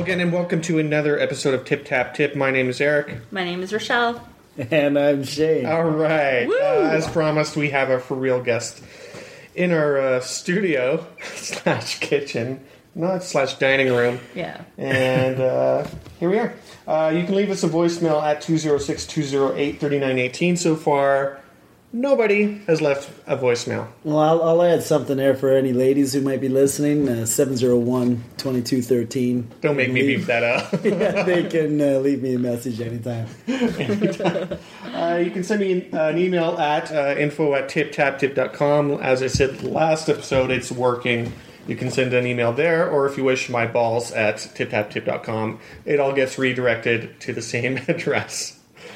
again, and welcome to another episode of Tip Tap Tip. My name is Eric. My name is Rochelle. And I'm Shane. All right. As promised, we have a for real guest in our studio / kitchen, not / dining room. Yeah. And here we are. You can leave us a voicemail at 206-208-3918. So far, nobody has left a voicemail. Well, I'll add something there for any ladies who might be listening. 701-2213. Don't make me beep that up. Yeah, they can leave me a message anytime. You can send me an email at info@tiptaptip.com. As I said last episode, it's working. You can send an email there, or if you wish, my balls at tiptaptip.com. It all gets redirected to the same address.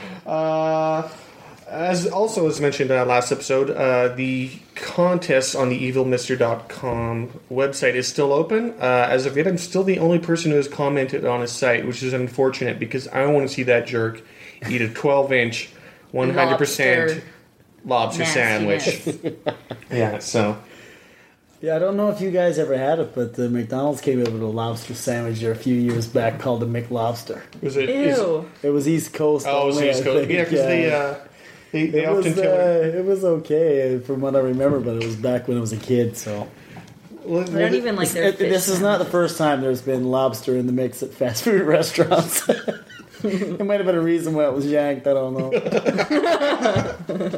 As mentioned last episode, the contest on the evilmister.com website is still open. As of yet, I'm still the only person who has commented on his site, which is unfortunate because I want to see that jerk eat a 12-inch, 100% lobster sandwich. Yeah, so... Yeah, I don't know if you guys ever had it, but McDonald's came up with a lobster sandwich there a few years back called the McLobster. Was it? Ew. It was East Coast. Oh, it was East Coast. Yeah, because they often tell it. It was okay from what I remember, but it was back when I was a kid, so... I don't even like their fish This is not the first time there's been lobster in the mix at fast food restaurants. It might have been a reason why it was yanked, I don't know.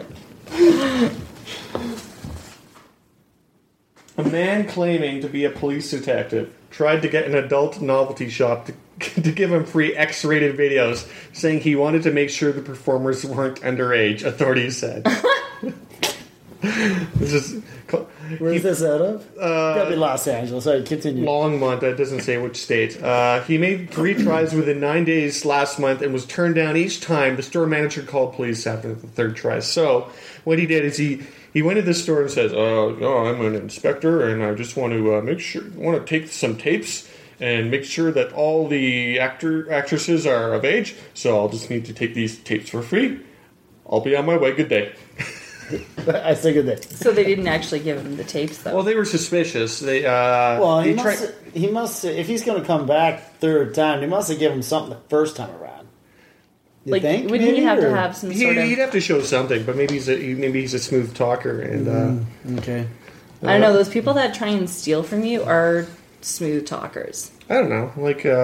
A man claiming to be a police detective tried to get an adult novelty shop to give him free X-rated videos, saying he wanted to make sure the performers weren't underage, authorities said. Where's this out of? Gotta be Los Angeles. Sorry, continue. Longmont, that doesn't say which state. He made 3 tries within 9 days last month and was turned down each time. The store manager called police after the 3rd try. So, what he did is he went to the store and says, I'm an inspector and I just want to take some tapes and make sure that all the actresses are of age. So I'll just need to take these tapes for free. I'll be on my way. Good day. I say good day. So they didn't actually give him the tapes, though. Well, they were suspicious. He must. If he's going to come back 3rd time, he must have given him something the first time around. You think? Wouldn't he have to have some sort of... He'd have to show something, but maybe he's a smooth talker. And okay. I don't know. Those people that try and steal from you are smooth talkers. I don't know.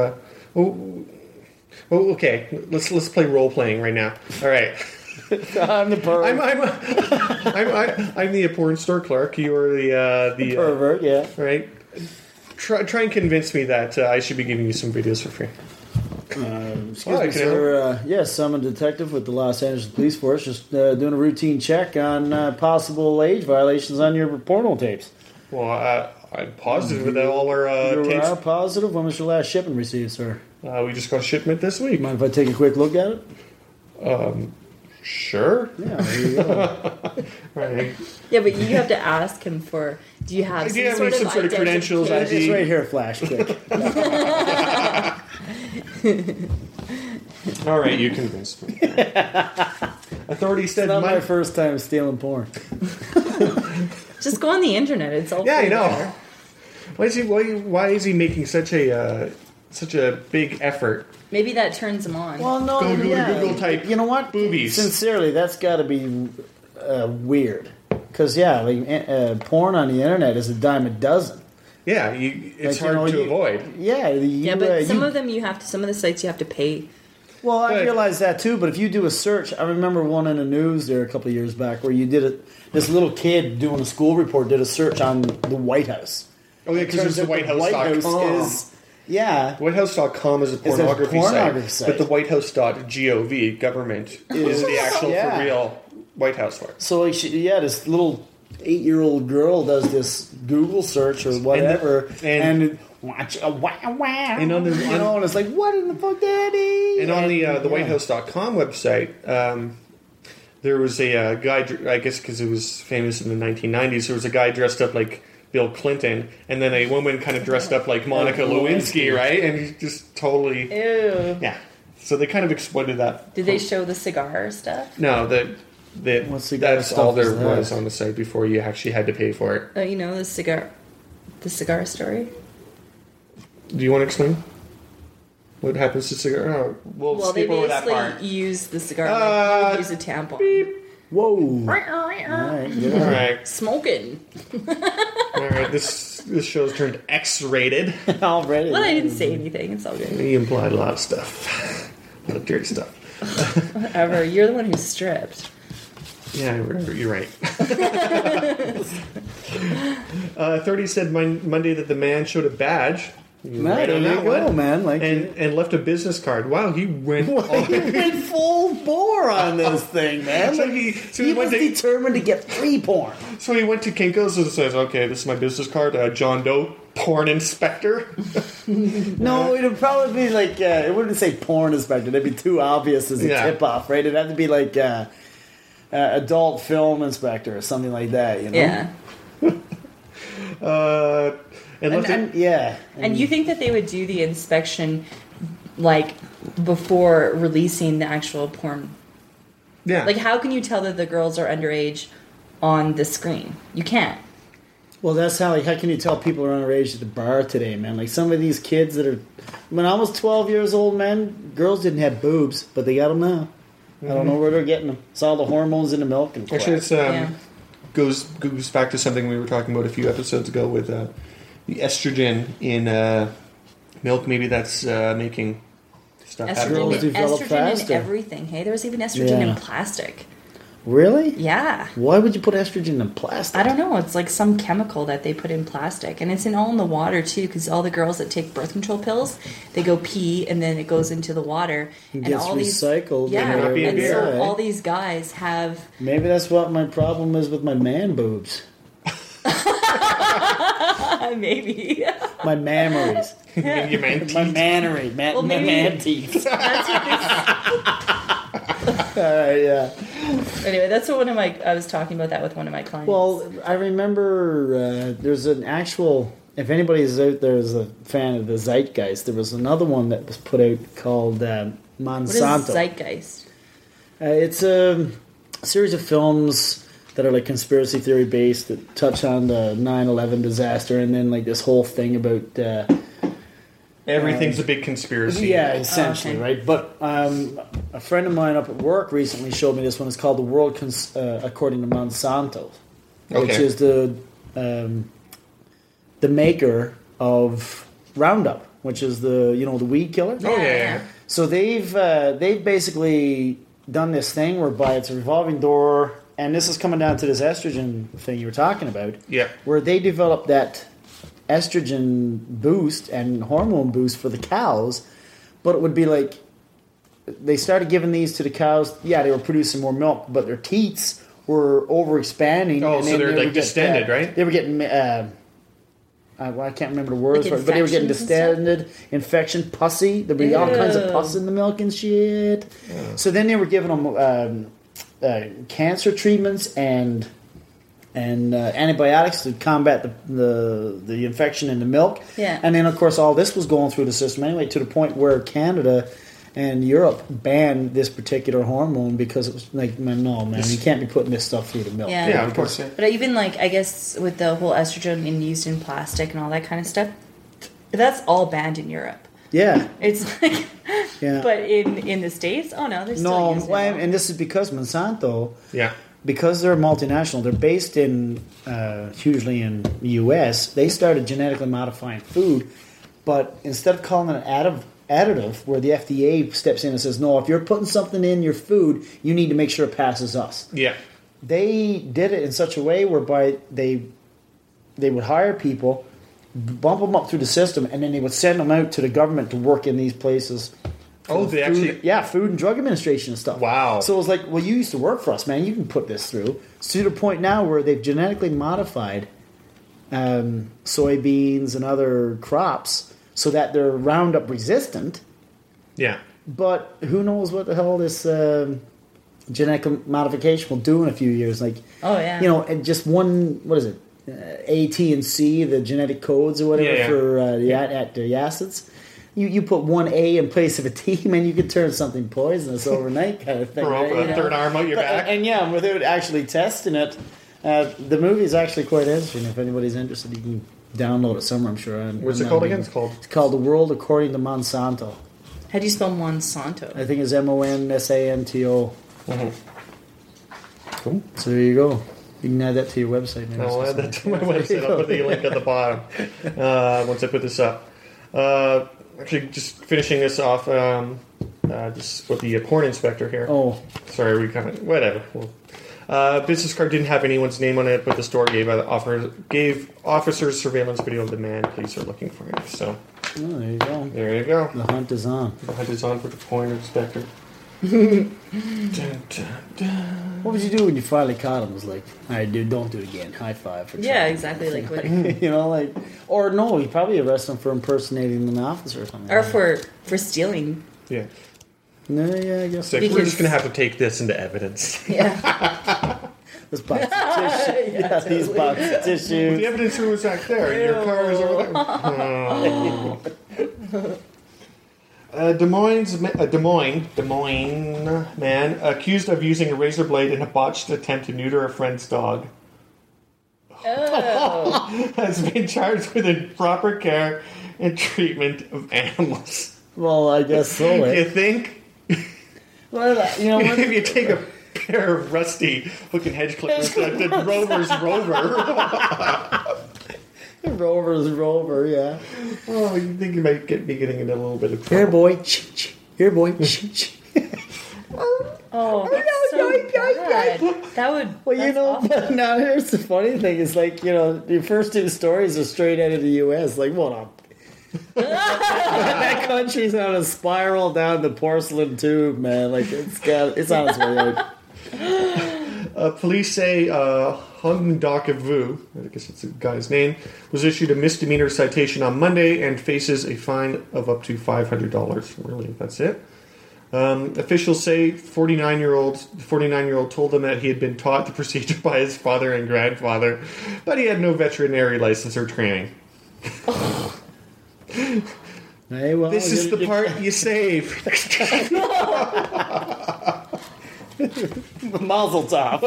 Okay. Let's play role playing right now. All right. I'm the pervert. I'm the porn store clerk. You are the pervert. Yeah. Right. Try and convince me that I should be giving you some videos for free. Excuse me, sir. Yes, I'm a detective with the Los Angeles Police Force. Just doing a routine check on possible age violations on your porno tapes. Well, I'm positive that all our you tapes... are positive? When was your last shipment received, sir? We just got shipment this week. Mind if I take a quick look at it? Sure. Yeah, there you go. Right. Yeah, but you have to ask him for... Do you have some sort of credentials? It's right here, flash quick. All right, you convinced me. Authorities said... It's not my first time stealing porn. Just go on the internet. It's all... Yeah, I know. Why is he making such a big effort? Maybe that turns him on. Well, no, Go to Google, type. You know what? Boobies. Sincerely, that's got to be weird. Because porn on the internet is a dime a dozen. Yeah, it's hard to avoid. Yeah, but some of them some of the sites you have to pay. Well, I realize that too. But if you do a search, I remember one in the news there a couple of years back where you did it. This little kid doing a school report did a search on the White House. Oh yeah, because it's the WhiteHouse.com. Yeah. WhiteHouse.com is a pornography site, but the WhiteHouse.gov government is the actual for real White House one. So this little 8-year-old girl does this Google search or whatever, and watch a wow, and on the and it's like, what in the fuck, Daddy? And on the WhiteHouse.com website, there was a guy. I guess because it was famous in the 1990s, there was a guy dressed up like Bill Clinton, and then a woman kind of dressed up like Monica Lewinsky, right? And he's just totally... Ew. Yeah. So they kind of exploited that. Did they show the cigar stuff? No, that's all there was on the site before you actually had to pay for it. Oh, the cigar... The cigar story? Do you want to explain? What happens to cigar? Oh, we'll they skip over that part. basically use the cigar like you would use a tampon. Beep. Whoa! All right. Smoking. All right. This show's turned X-rated. Already. Well, I didn't say anything. It's all good. He implied a lot of stuff. A lot of dirty stuff. Whatever. You're the one who stripped. Yeah, you're right. 30 said Monday that the man showed a badge. Right on that one, man. Like, and left a business card. Wow, he went he went full bore on this thing, man. So like, he was determined to get free porn. So he went to Kinko's and says, "Okay, this is my business card. John Doe, porn inspector." No, it would probably be like it wouldn't say porn inspector. That'd be too obvious as a tip-off, right? It'd have to be like adult film inspector or something like that. You know? Yeah. And you think that they would do the inspection like before releasing the actual porn? Yeah. Like, how can you tell that the girls are underage on the screen? You can't. Well, that's how can you tell people are underage at the bar today, man? Like, some of these kids that are, when I was 12 years old, man, girls didn't have boobs, but they got them now. I don't know where they're getting them. It's all the hormones in the milk and crap. Actually, it's goes back to something we were talking about a few episodes ago with the estrogen in milk. Maybe that's making stuff happen. Estrogen in everything. Hey, there was even estrogen in plastic. Really? Yeah. Why would you put estrogen in plastic? I don't know. It's like some chemical that they put in plastic. And it's all in the water, too, because all the girls that take birth control pills, they go pee, and then it goes into the water. It gets recycled. And so all these guys have... Maybe that's what my problem is with my man boobs. Maybe. My mammaries. Your man teeth. My mannery. My man teeth. That's what yeah. Anyway, that's what I was talking about that with one of my clients. Well, I remember there's an actual, if anybody's out there is a fan of the Zeitgeist, there was another one that was put out called Monsanto. What is Zeitgeist? It's a series of films that are like conspiracy theory based that touch on the 9/11 disaster, and then like this whole thing about everything's a big conspiracy. Yeah, essentially, right? But a friend of mine up at work recently showed me this one. It's called The World According to Monsanto, which is the maker of Roundup, which is the weed killer. Oh yeah. So they've basically done this thing whereby it's a revolving door, and this is coming down to this estrogen thing you were talking about. Yeah. Where they developed that estrogen boost and hormone boost for the cows, but it would be like they started giving these to the cows. Yeah, they were producing more milk, but their teats were overexpanding. Oh, so they're like distended, right? They were getting I can't remember the words, but they were getting distended, infection, pussy. There would be all kinds of pus in the milk and shit. Yeah. So then they were giving them cancer treatments and antibiotics to combat the infection in the milk. Yeah. And then, of course, all this was going through the system anyway, to the point where Canada and Europe banned this particular hormone because it was like, no, man, you can't be putting this stuff through the milk. Yeah, of course. But even, like, I guess with the whole estrogen used in plastic and all that kind of stuff, that's all banned in Europe. Yeah. It's like... Yeah. But in the States, oh no, they're still using it. And this is because Monsanto... Yeah. Because they're multinational, they're based in hugely in the U.S. They started genetically modifying food, but instead of calling it an additive, where the FDA steps in and says, no, if you're putting something in your food, you need to make sure it passes us. Yeah. They did it in such a way whereby they would hire people, bump them up through the system, and then they would send them out to the government to work in these places. Oh, they actually... Yeah, Food and Drug Administration and stuff. Wow. So it was like, well, you used to work for us, man. You can put this through. So to the point now where they've genetically modified soybeans and other crops so that they're Roundup resistant. Yeah. But who knows what the hell this genetic modification will do in a few years. Like, oh, yeah. And just one, what is it? A, T, and C, the genetic codes or whatever for the acids. You put one A in place of a T, man, you could turn something poisonous overnight kind of thing. Throw a third arm out your back. And without actually testing it, the movie is actually quite interesting. If anybody's interested, you can download it somewhere, I'm sure. What's it called again? It's called The World According to Monsanto. How do you spell Monsanto? I think it's Monsanto. Cool. So there you go. You can add that to your website. Maybe. I'll add that to my website. I'll put the link at the bottom once I put this up. Actually, just finishing this off, just with the porn inspector here. Oh. Sorry, we kind of... Whatever. Business card didn't have anyone's name on it, but the store gave officers surveillance video of the man police are looking for him. So, There you go. there you go. The hunt is on. The hunt is on for the porn inspector. Dun, dun, dun. What would you do when you finally caught him? It was like, all right, dude, don't do it again. High five for Yeah, trying. exactly. Like what? You know, like, or no, you probably arrest him for impersonating an officer or something. Or for stealing. Yeah. No, yeah, I guess. So we're Because- just going to have to take this into evidence. Yeah. This box of tissue. Yeah, These totally. box of The tissues. evidence room is back there. Your car is over there. Oh. Des Moines man accused of using a razor blade in a botched attempt to neuter a friend's dog Oh. has been charged with improper care and treatment of animals. Well, I guess so. You Eh? think? Well, you know what? If you take a pair of rusty looking hedge clippers like the Rover's Rover, Rover's Rover, yeah. oh, you think you might be getting into a little bit of Here, trouble. boy. Here, boy. Oh, that's so bad. That would. Well, you that's know, awful. but now here's the funny thing: is like, you know, your first two stories are straight out of the U.S. Like, what up? That country's on a spiral down the porcelain tube, man. Like, it's on its way out. Police say Hung Vu, I guess it's the guy's name, was issued a misdemeanor citation on Monday and faces a fine of up to $500. Really, that's it. Officials say 49-year-old told them that he had been taught the procedure by his father and grandfather, but he had no veterinary license or training. Hey, well, This is the part you save. Mazel tov.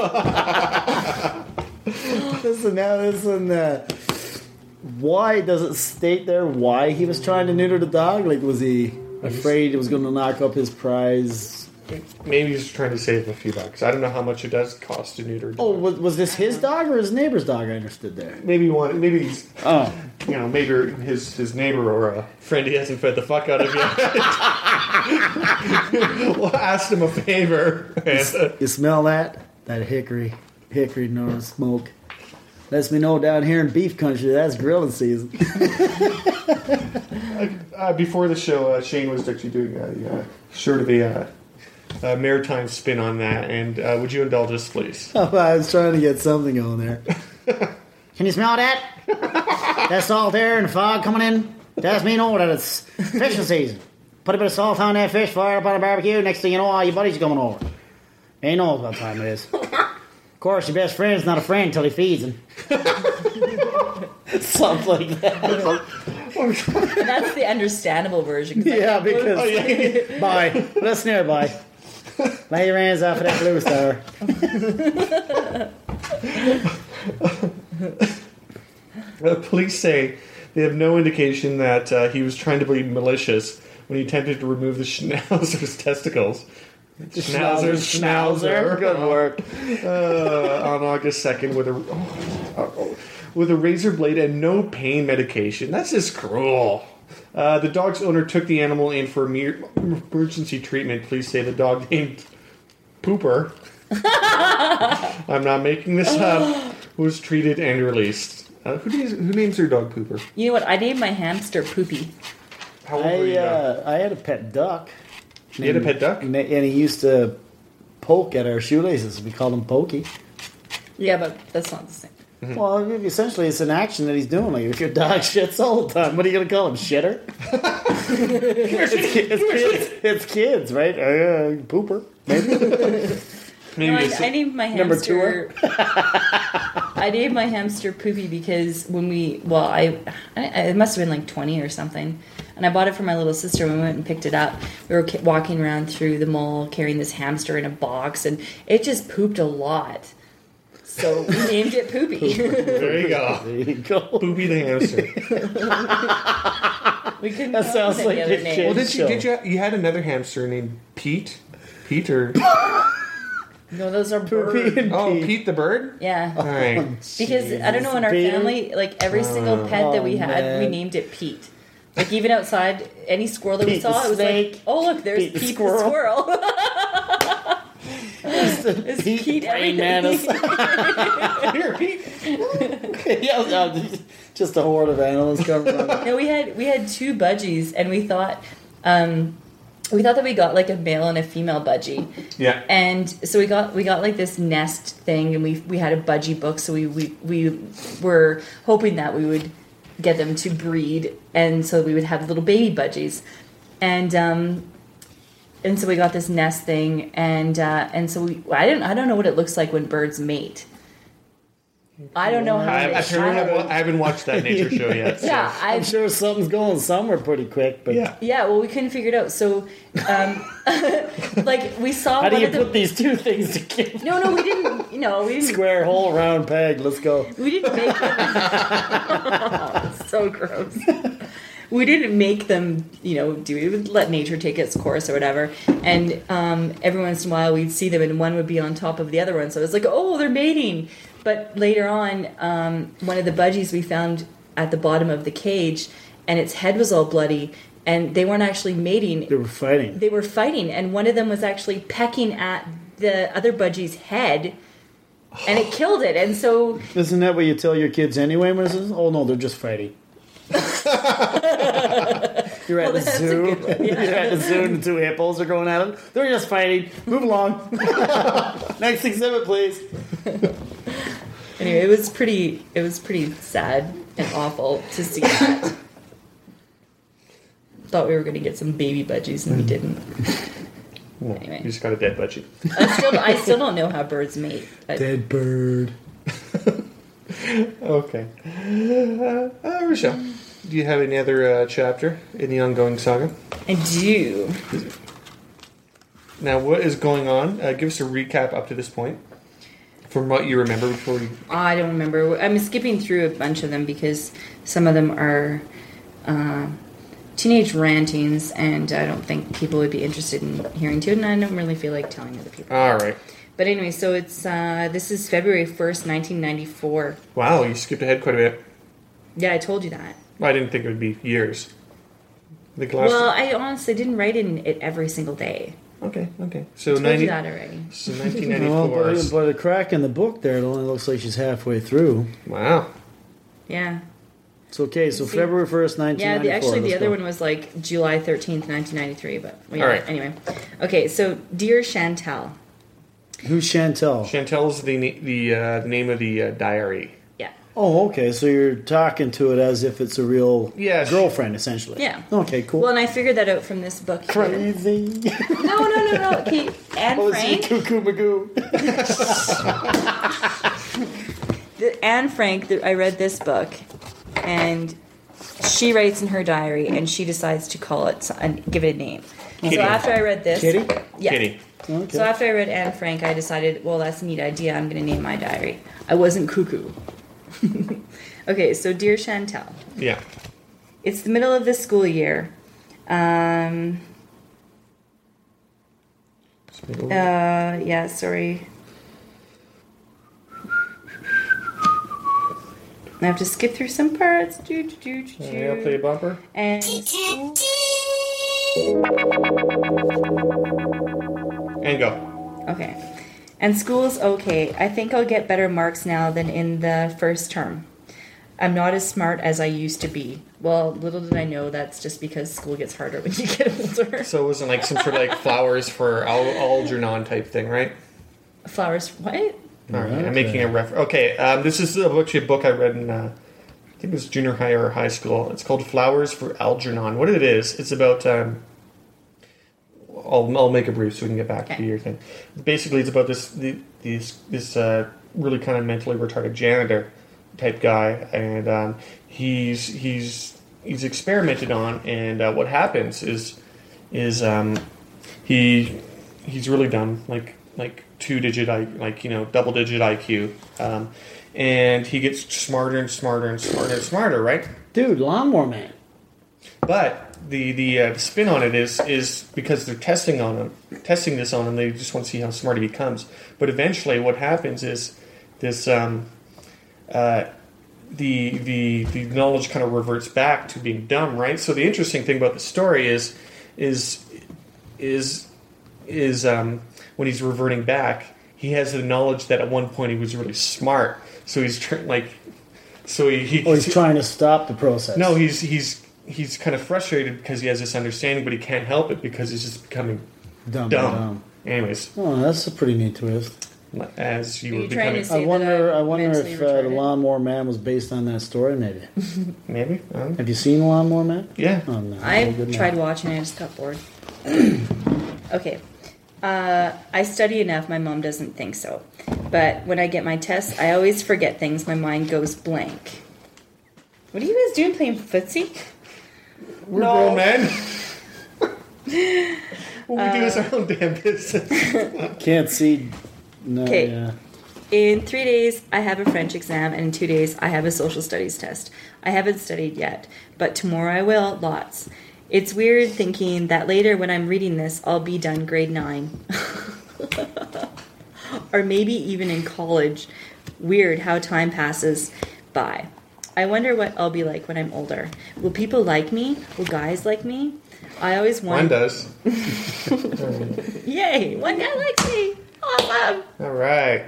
Listen. Why does it state there why he was trying to neuter the dog? Like, was he afraid it was going to knock up his prize? Maybe he's trying to save a few bucks. I don't know how much it does cost to neuter. a Oh, dog. was this his dog or his neighbor's dog? I understood there. Maybe he's Oh, maybe his neighbor or a friend he hasn't fed the fuck out of yet. Well, asked him a favor. And, you smell that? That hickory nor smoke. Lets me know down here in beef country that's grilling season. before the show, Shane was actually doing a sort of a maritime spin on that. And would you indulge us, please? I was trying to get something on there. Can you smell that? That salt there and the fog coming in? Does me know that it's fishing season. Put a bit of salt on that fish, fire up on a barbecue. Next thing you know, all your buddies are coming over. They know what time it is. Of course, your best friend's not a friend until he feeds him. Something like that. That's the understandable version. 'cause I Yeah, think most- because... Bye. Listen here, bye. Lay your hands off of that blue star. Police say they have no indication that he was trying to be malicious when he attempted to remove the schnauzer's testicles. Schnauzer. Good work. On August 2nd with a razor blade and no pain medication. That's just cruel. The dog's owner took the animal in for emergency treatment. Police say the dog named Pooper, I'm not making this up, was treated and released. Who names their dog Pooper? You know what? I named my hamster Poopy. How old were you now? I had a pet duck. You had a pet duck? And he used to poke at our shoelaces. We called him Pokey. Yeah, but that's not the same. Well, essentially, it's an action that he's doing. Like, if your dog shits all the time, what are you going to call him? Shitter? it's kids, right? Pooper, maybe. Maybe No, it's- I named my Number hamster. I named my hamster Poopy because when it must have been like 20 or something, and I bought it for my little sister. When we went and picked it up, we were walking around through the mall carrying this hamster in a box, and it just pooped a lot. So we named it Poopy. There you go. There you go. Poopy the hamster. We couldn't That come up sounds with any like other a name. kid. Well, Show. you had another hamster named Pete? Pete or No, those are Poopy birds. and Pete. Pete the bird? Yeah. All right. Because I don't know, in our Peter? family, like every single pet that we Oh, had, we man. named it Pete. Like even outside, any squirrel that we Pete the saw, it was like, snake. oh look, there's Pete the Pete the squirrel. squirrel. It's Pete Praying everything. mantis. Here, Pete. Yeah, just a horde of animals coming around. No, we had two budgies, and we thought that we got like a male and a female budgie. Yeah. And so we got like this nest thing, and we had a budgie book, so we were hoping that we would get them to breed, and so we would have little baby budgies, and so we got this nest thing, and so I don't know what it looks like when birds mate. I don't know how. I haven't watched that nature show yet. So. Yeah, I'm sure something's going somewhere pretty quick, but Yeah. Yeah, well, we couldn't figure it out. So, like, we saw how do one you of the. put these two things together? No, we didn't. We didn't. Square hole, round peg. Let's go. We didn't make them. So gross. We didn't make them. We would let nature take its course or whatever. And every once in a while, we'd see them, and one would be on top of the other one. So it was like, oh, they're mating. But later on, one of the budgies we found at the bottom of the cage, and its head was all bloody, and they weren't actually mating. They were fighting. They were fighting, and one of them was actually pecking at the other budgie's head, and it killed it. And so, Isn't that what you tell your kids anyway, Mrs.? Oh no, they're just fighting. You're at the that's a zoo. good one, yeah. You're at the zoo, and the two hippos are going at it. They're just fighting. Move along. Next exhibit, please. anyway, it was pretty sad and awful to see that. Thought we were going to get some baby budgies, and we didn't. Well, Anyway. You just got a dead budgie. I still don't know how birds mate. Dead bird. Okay. Rochelle, do you have any other chapter in the ongoing saga? I do. Now, what is going on? Give us a recap up to this point from what you remember before you. I don't remember. I'm skipping through a bunch of them because some of them are teenage rantings, and I don't think people would be interested in hearing to it, and I don't really feel like telling other people. All right. But anyway, so it's this is February 1st, 1994. Wow, you skipped ahead quite a bit. Yeah, I told you that. Well, I didn't think it would be years. I think Well, I honestly didn't write in it every single day. Okay. So I told 90. you that already. So Well, 1994. by the crack in the book there, it only looks like she's halfway through. Wow. Yeah. It's okay. So See- February 1st, 1994. Yeah, actually, the Let's other go. one was like July 13th, 1993. But All right. Anyway. Okay, so Dear Chantel. Who's Chantel? Chantel's the name of the diary. Yeah. Oh, okay. So you're talking to it as if it's a real Yes. girlfriend, essentially. Yeah. Okay, cool. Well, and I figured that out from this book. here. Crazy. No. Okay, Anne Oh, is he Frank. cuckoo magoo? Anne Frank, I read this book, and she writes in her diary, and she decides to call it and give it a name. Kitty. So after I read this, Kitty? yeah. Kitty. Okay. So after I read Anne Frank, I decided, well, that's a neat idea. I'm going to name my diary. I wasn't cuckoo. Okay, so Dear Chantel, Yeah. it's the middle of the school year. Yeah, sorry. I have to skip through some parts. I'll play a bumper. And And go. okay. And school's okay. I think I'll get better marks now than in the first term. I'm not as smart as I used to be. Well, little did I know that's just because school gets harder when you get older. So it wasn't like some sort of like flowers for Algernon type thing, right? Flowers, what? All right. Okay. I'm making a reference. Okay. This is actually a book I read in, I think it was junior high or high school. It's called Flowers for Algernon. What it is, it's about. I'll make it brief so we can get back to your thing. Basically, it's about this really kind of mentally retarded janitor type guy, and he's experimented on, and what happens is he's really dumb, like double digit IQ, and he gets smarter and smarter and smarter and smarter, right? Dude, Lawnmower Man. But the spin on it is because they're testing this on him. They just want to see how smart he becomes. But eventually, what happens is this the knowledge kind of reverts back to being dumb, right? So the interesting thing about the story is when he's reverting back, he has the knowledge that at one point he was really smart. So he's he's trying to stop the process. No, he's kind of frustrated because he has this understanding, but he can't help it because he's just becoming dumb. Anyways, that's a pretty neat twist. As you Are were you trying to becoming, say I wonder that I'm if mentally the retarded? Lawnmower Man was based on that story. Maybe. maybe. Have you seen Lawnmower Man? Yeah. Oh no. I've tried watching it, I just got bored. Okay. I study enough, my mom doesn't think so. But when I get my tests, I always forget things. My mind goes blank. What are you guys doing, playing footsie? We're grown men. What we do is our own damn business. Can't see. No. 'Kay. Yeah. In 3 days, I have a French exam, and in 2 days, I have a social studies test. I haven't studied yet, but tomorrow I will, lots. It's weird thinking that later when I'm reading this, I'll be done grade 9. Or maybe even in college. Weird how time passes by. I wonder what I'll be like when I'm older. Will people like me? Will guys like me? I always One want... does. Yay! One guy likes me! Awesome! All right.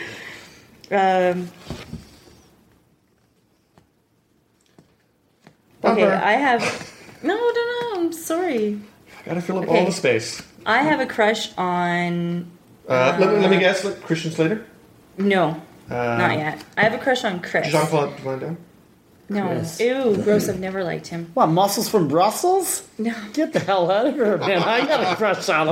Okay, Bumper. I have... No, I'm sorry. Gotta fill up Okay. all the space. I have a crush on... Let me guess. Christian Slater. No, not yet. I have a crush on Chris. Jean-Claude Van Damme. No. Chris. Ew, gross. I've never liked him. What, muscles from Brussels? No. Get the hell out of here, man. I got a crush on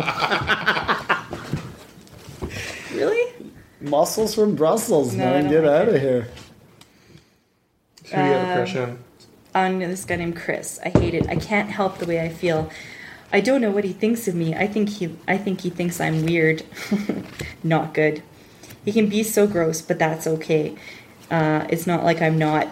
him. Really? Muscles from Brussels, No, I man. don't Get like out it. of here. Who do you have a crush on? On this guy named Chris. I hate it. I can't help the way I feel. I don't know what he thinks of me. I think he thinks I'm weird. Not good. He can be so gross, but that's okay. It's not like I'm not.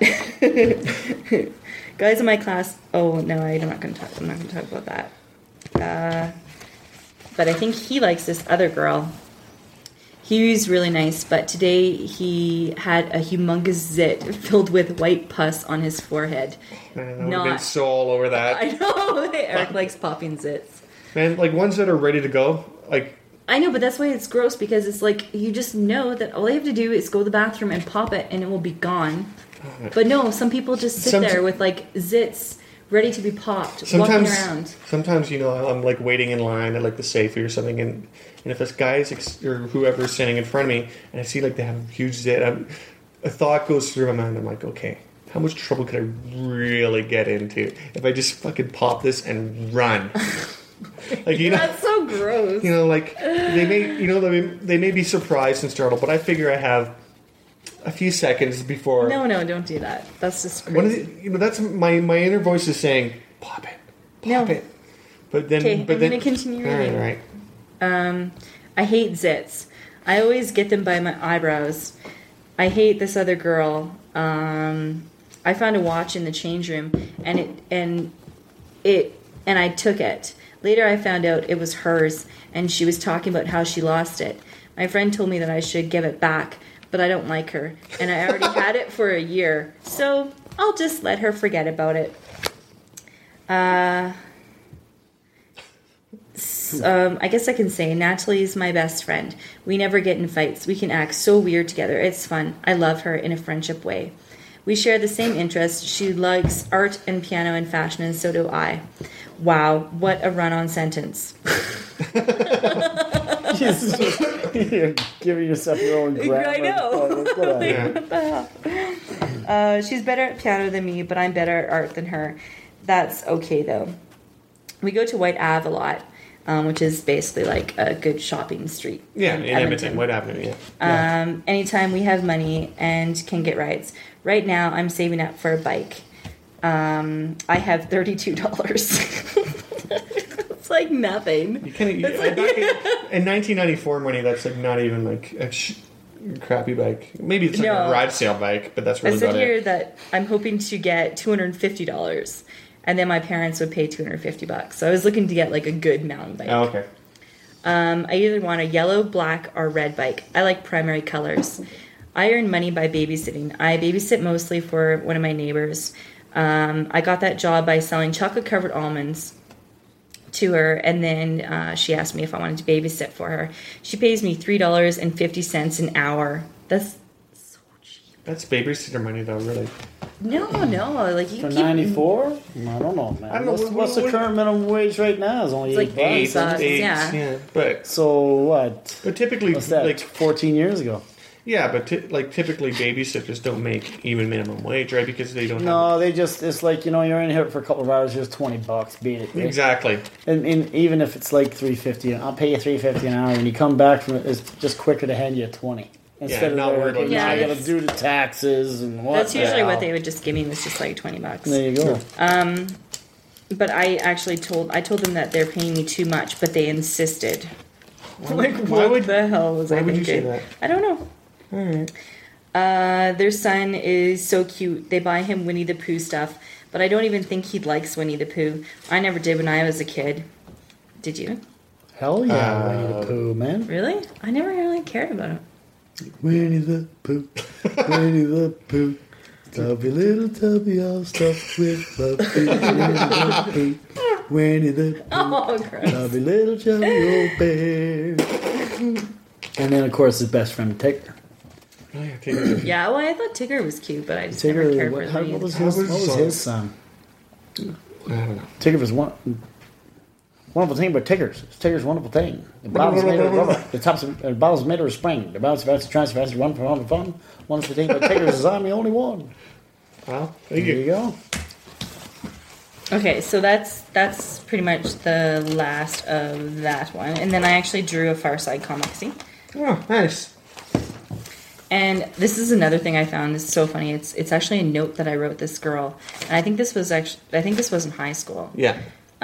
Guys in my class. Oh no, I'm not going to talk about that. But I think he likes this other girl. He was really nice, but today he had a humongous zit filled with white pus on his forehead. Man, I've been so all over that. I know. Eric likes popping zits. Man, like ones that are ready to go. Like, I know, but that's why it's gross, because it's like you just know that all you have to do is go to the bathroom and pop it and it will be gone. But no, some people just sit there with like zits ready to be popped, walking around. Sometimes, I'm like waiting in line at like the Safeway or something, and if this guy or whoever is standing in front of me, and I see like they have a huge zit, a thought goes through my mind. I'm like, okay, how much trouble could I really get into if I just fucking pop this and run? Like, That's so gross. Like they may be surprised and startled, but I figure I have a few seconds before. No, don't do that. That's just One of crazy. the, that's my inner voice is saying, pop it. But then, Okay, I'm gonna continue All reading. right. I hate zits. I always get them by my eyebrows. I hate this other girl. I found a watch in the change room, and I took it. Later, I found out it was hers, and she was talking about how she lost it. My friend told me that I should give it back, but I don't like her, and I already had it for a year, so I'll just let her forget about it. I guess I can say Natalie's my best friend. We never get in fights. We can act so weird together. It's fun. I love her in a friendship way. We share the same interests. She likes art and piano and fashion, and so do I. Wow, what a run-on sentence. You're giving yourself your own grammar. I know. Good on you. Yeah. What the hell? She's better at piano than me, but I'm better at art than her. That's okay, though. We go to White Ave a lot, which is basically like a good shopping street. Yeah, in Edmonton, White Avenue, yeah. Anytime we have money and can get rides. Right now, I'm saving up for a bike. I have $32. It's like nothing. You can't, in 1994 money, that's like not even like a crappy bike. Maybe it's like a garage sale bike, but that's really I said about here it. that I'm hoping to get $250. and then my parents would pay $250. So I was looking to get like a good mountain bike. Oh, okay. I either want a yellow, black, or red bike. I like primary colors. I earn money by babysitting. I babysit mostly for one of my neighbors. I got that job by selling chocolate-covered almonds to her, and then she asked me if I wanted to babysit for her. She pays me $3.50 an hour. That's so cheap. That's babysitter money, though, really. No, like you For keep 94? I don't know, man. I don't know, What's the current minimum wage right now? It's only It's like $8. $8. Eight, yeah. But So what? typically, What's that? like 14 years ago. yeah, but typically babysitters don't make even minimum wage, right? Because they don't. No, they just, it's like, you're in here for a couple of hours, here's $20, beat it. have Right? exactly. And even if it's like $3.50, I'll pay you $3.50 an hour, and you come back from it, it's just quicker to hand you a 20. Instead of not they're worried like, about now I that. gotta do the taxes and what. That's usually the what hell. they would just give me, was just like $20. There you go. But I actually told them that they're paying me too much, but they insisted. Like, why what would- the hell was I why would you thinking? say that? I don't know. Their son is so cute. They buy him Winnie the Pooh stuff, but I don't even think he likes Winnie the Pooh. I never did when I was a kid. Did you? Hell yeah, Winnie the Pooh, man. Really? I never really cared about him. Winnie the Pooh, Winnie the Pooh. Tubby little tubby all stuffed with fluffy. Winnie the Pooh, Oh, gross. tubby little chubby old bear. And then, of course, his best friend Tigger. Oh, yeah, Tigger. Yeah, well, I thought Tigger was cute, but I just never Tigger, cared for what, him. what was How his, was what was his his song? I don't know. Tigger was one. Wonderful thing about Tigger's. It's Tigger's wonderful thing. The bottle's made of rubber. The bottle's made of spring. The bottle's fast, tries fast, run for fun. Wonderful thing about Tigger's is I'm the only one. Well, There thank you you. go. Okay, so that's pretty much the last of that one. And then I actually drew a Far Side comic, see? Oh, nice. And this is another thing I found. This is so funny. It's actually a note that I wrote this girl. And I think this was in high school. Yeah.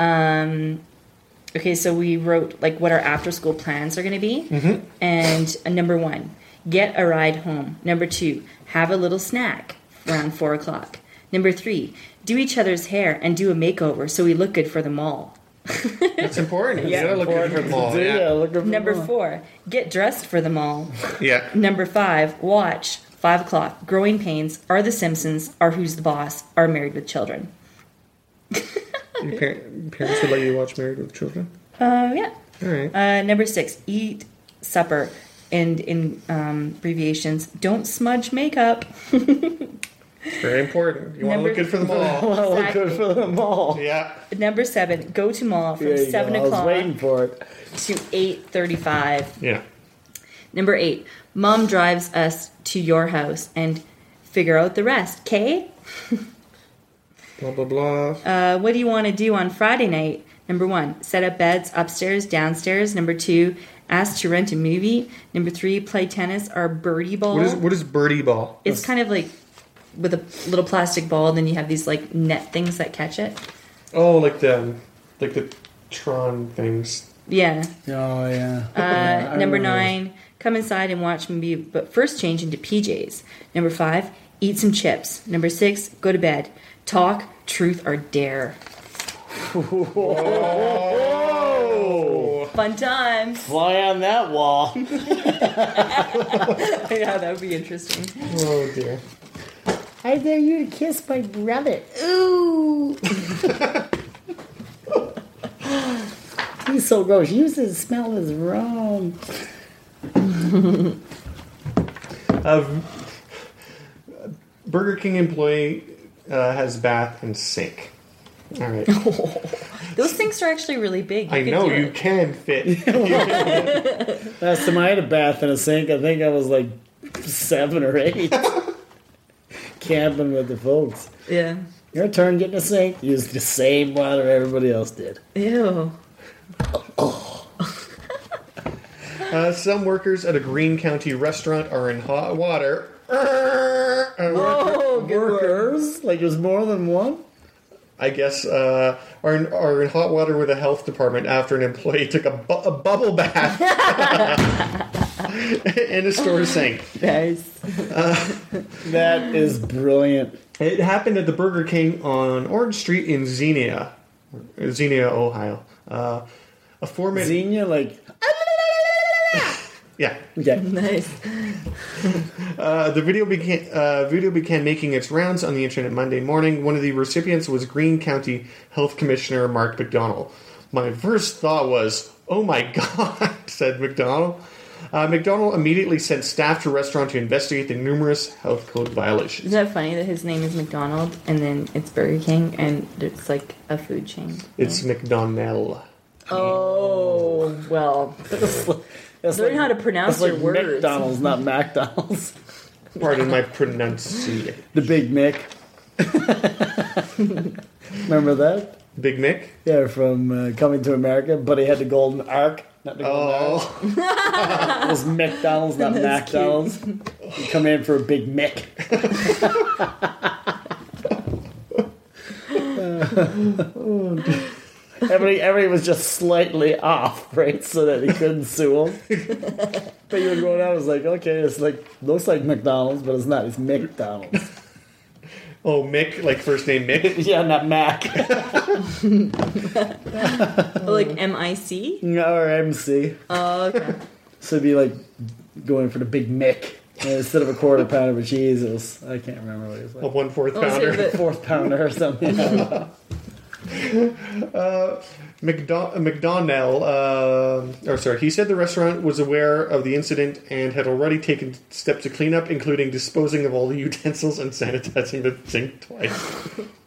Okay, so we wrote like what our after school plans are going to be. Mm-hmm. And number 1, get a ride home. Number 2, have a little snack around 4 o'clock. Number 3, do each other's hair and do a makeover so we look good for the mall. That's important. Yeah. You gotta look good for them all. Yeah. look at Number 4, get dressed for the mall. Yeah. Number 5, watch 5 o'clock. Growing Pains, Are the Simpsons, Are Who's the Boss, Are Married with Children. Your parents would let you watch Married with Children? Yeah. All right. Number 6, eat supper. And in abbreviations, don't smudge makeup. Very important. You want to Number- look good for them all. Well, look Exactly. good for them all. Yeah. Number 7, go to mall from There you 7 go. I was o'clock waiting for it. to 8:35. Yeah. Number 8, Mom drives us to your house and figure out the rest, okay? Blah, blah, blah. What do you want to do on Friday night? Number 1, set up beds upstairs, downstairs. Number 2, ask to rent a movie. Number 3, play tennis or birdie ball. What is birdie ball? It's kind of like with a little plastic ball, then you have these like net things that catch it. Oh, like the Tron things. Yeah. Oh, yeah. I Number remember 9, come inside and watch movie, but first change into PJs. Number 5, eat some chips. Number 6, go to bed. Talk, truth, or dare. Oh. Fun times. Fly on that wall. Yeah, that would be interesting. Oh, dear. I dare you to kiss my brother. Ooh. He's so gross. You used to smell his rum. Burger King employee has bath and sink. All right. Those things are actually really big. I could know do you it. can fit. Last time I had a bath and a sink, I think I was like 7 or 8. Camping with the folks. Yeah. Your turn getting a sink. Use the same water everybody else did. Ew. Some workers at a Greene County restaurant are in hot water. Oh, good word. Workers? Like there's more than one? I guess are in hot water with the health department after an employee took a bubble bath in a store sink. Nice. That is brilliant. It happened at the Burger King on Orange Street in Xenia, Ohio. A 4-minute... Xenia, like... Yeah. Okay. Nice. The video began making its rounds on the internet Monday morning. One of the recipients was Greene County Health Commissioner Mark McDonald. My first thought was, "Oh my God," said McDonald. McDonald immediately sent staff to the restaurant to investigate the numerous health code violations. Isn't that funny that his name is McDonald and then it's Burger King and it's like a food chain? It's McDonnell. Oh, well. Learn how to pronounce That's your like words. McDonald's, not McDonald's. Pardon my pronunciation. The Big Mick. Remember that? Big Mick? Yeah, from Coming to America, but he had the golden arc. Not the golden arc. Oh. It was McDonald's, not That's McDonald's. You come in for a Big Mick. Everybody was just slightly off, right, so that he couldn't sue him. But you were going out, it was like, okay, it's like looks like McDonald's, but it's not. It's McDonald's. Oh, Mick, like first name Mick? Yeah, not Mac. Like M-I-C? Or MC. Oh, okay. So it'd be like going for the Big Mick. And instead of a quarter pounder of cheese, it was, I can't remember what it was A like. 1/4 Oh, pounder. so the- Fourth pounder or something. McDonnell, he said the restaurant was aware of the incident and had already taken steps to clean up, including disposing of all the utensils and sanitizing the sink twice.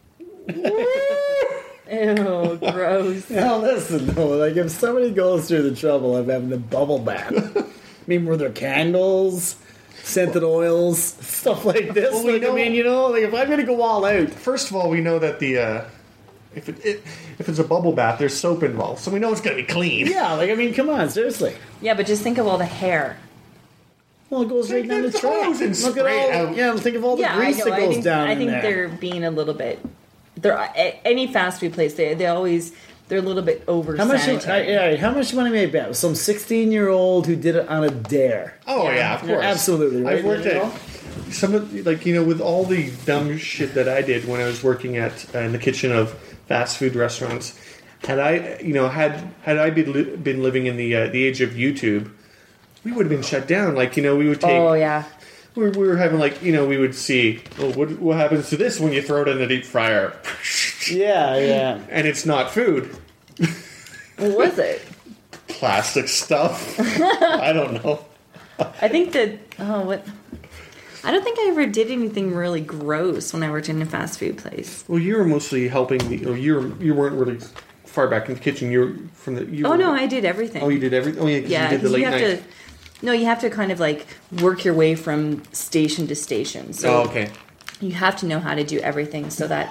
Ew, gross. Now listen, though, like if somebody goes through the trouble of having a bubble bath, I mean, were there candles, scented oils, stuff like this? Well, we like, know- I mean, you know, like if I'm going to go all out, First of all, we know that the if it's a bubble bath, there's soap involved, so we know it's going to be clean. yeah, like I mean, come on, seriously. Yeah, but just think of all the hair. Well, it goes right Take down the the track. hose and Look at spray it all, out. yeah, think of all the Yeah, I grease know. that goes down I think in there. they're being a little bit. Any fast food place, they're a little bit over How much? sanitary. How much money made bet? Some 16-year-old who did it on a dare. Oh yeah, of You're course, absolutely right. I've worked You at know? some of with all the dumb shit that I did when I was working at in the kitchen of fast food restaurants. Had I been living in the age of YouTube, we would have been shut down. Like we would take. Oh yeah. We were having we would see what happens to this when you throw it in the deep fryer, Yeah. and it's not food, What was it? plastic stuff. I don't know. I think that. Oh, what? I don't think I ever did anything really gross when I worked in a fast food place. Well, you were mostly helping you weren't really far back in the kitchen. You were from the. Oh no, I did everything. Oh, you did everything. Oh yeah, 'cause Yeah, you did the 'cause late you have night. to. No, you have to kind of like work your way from station to station. So Oh, okay. you have to know how to do everything so that.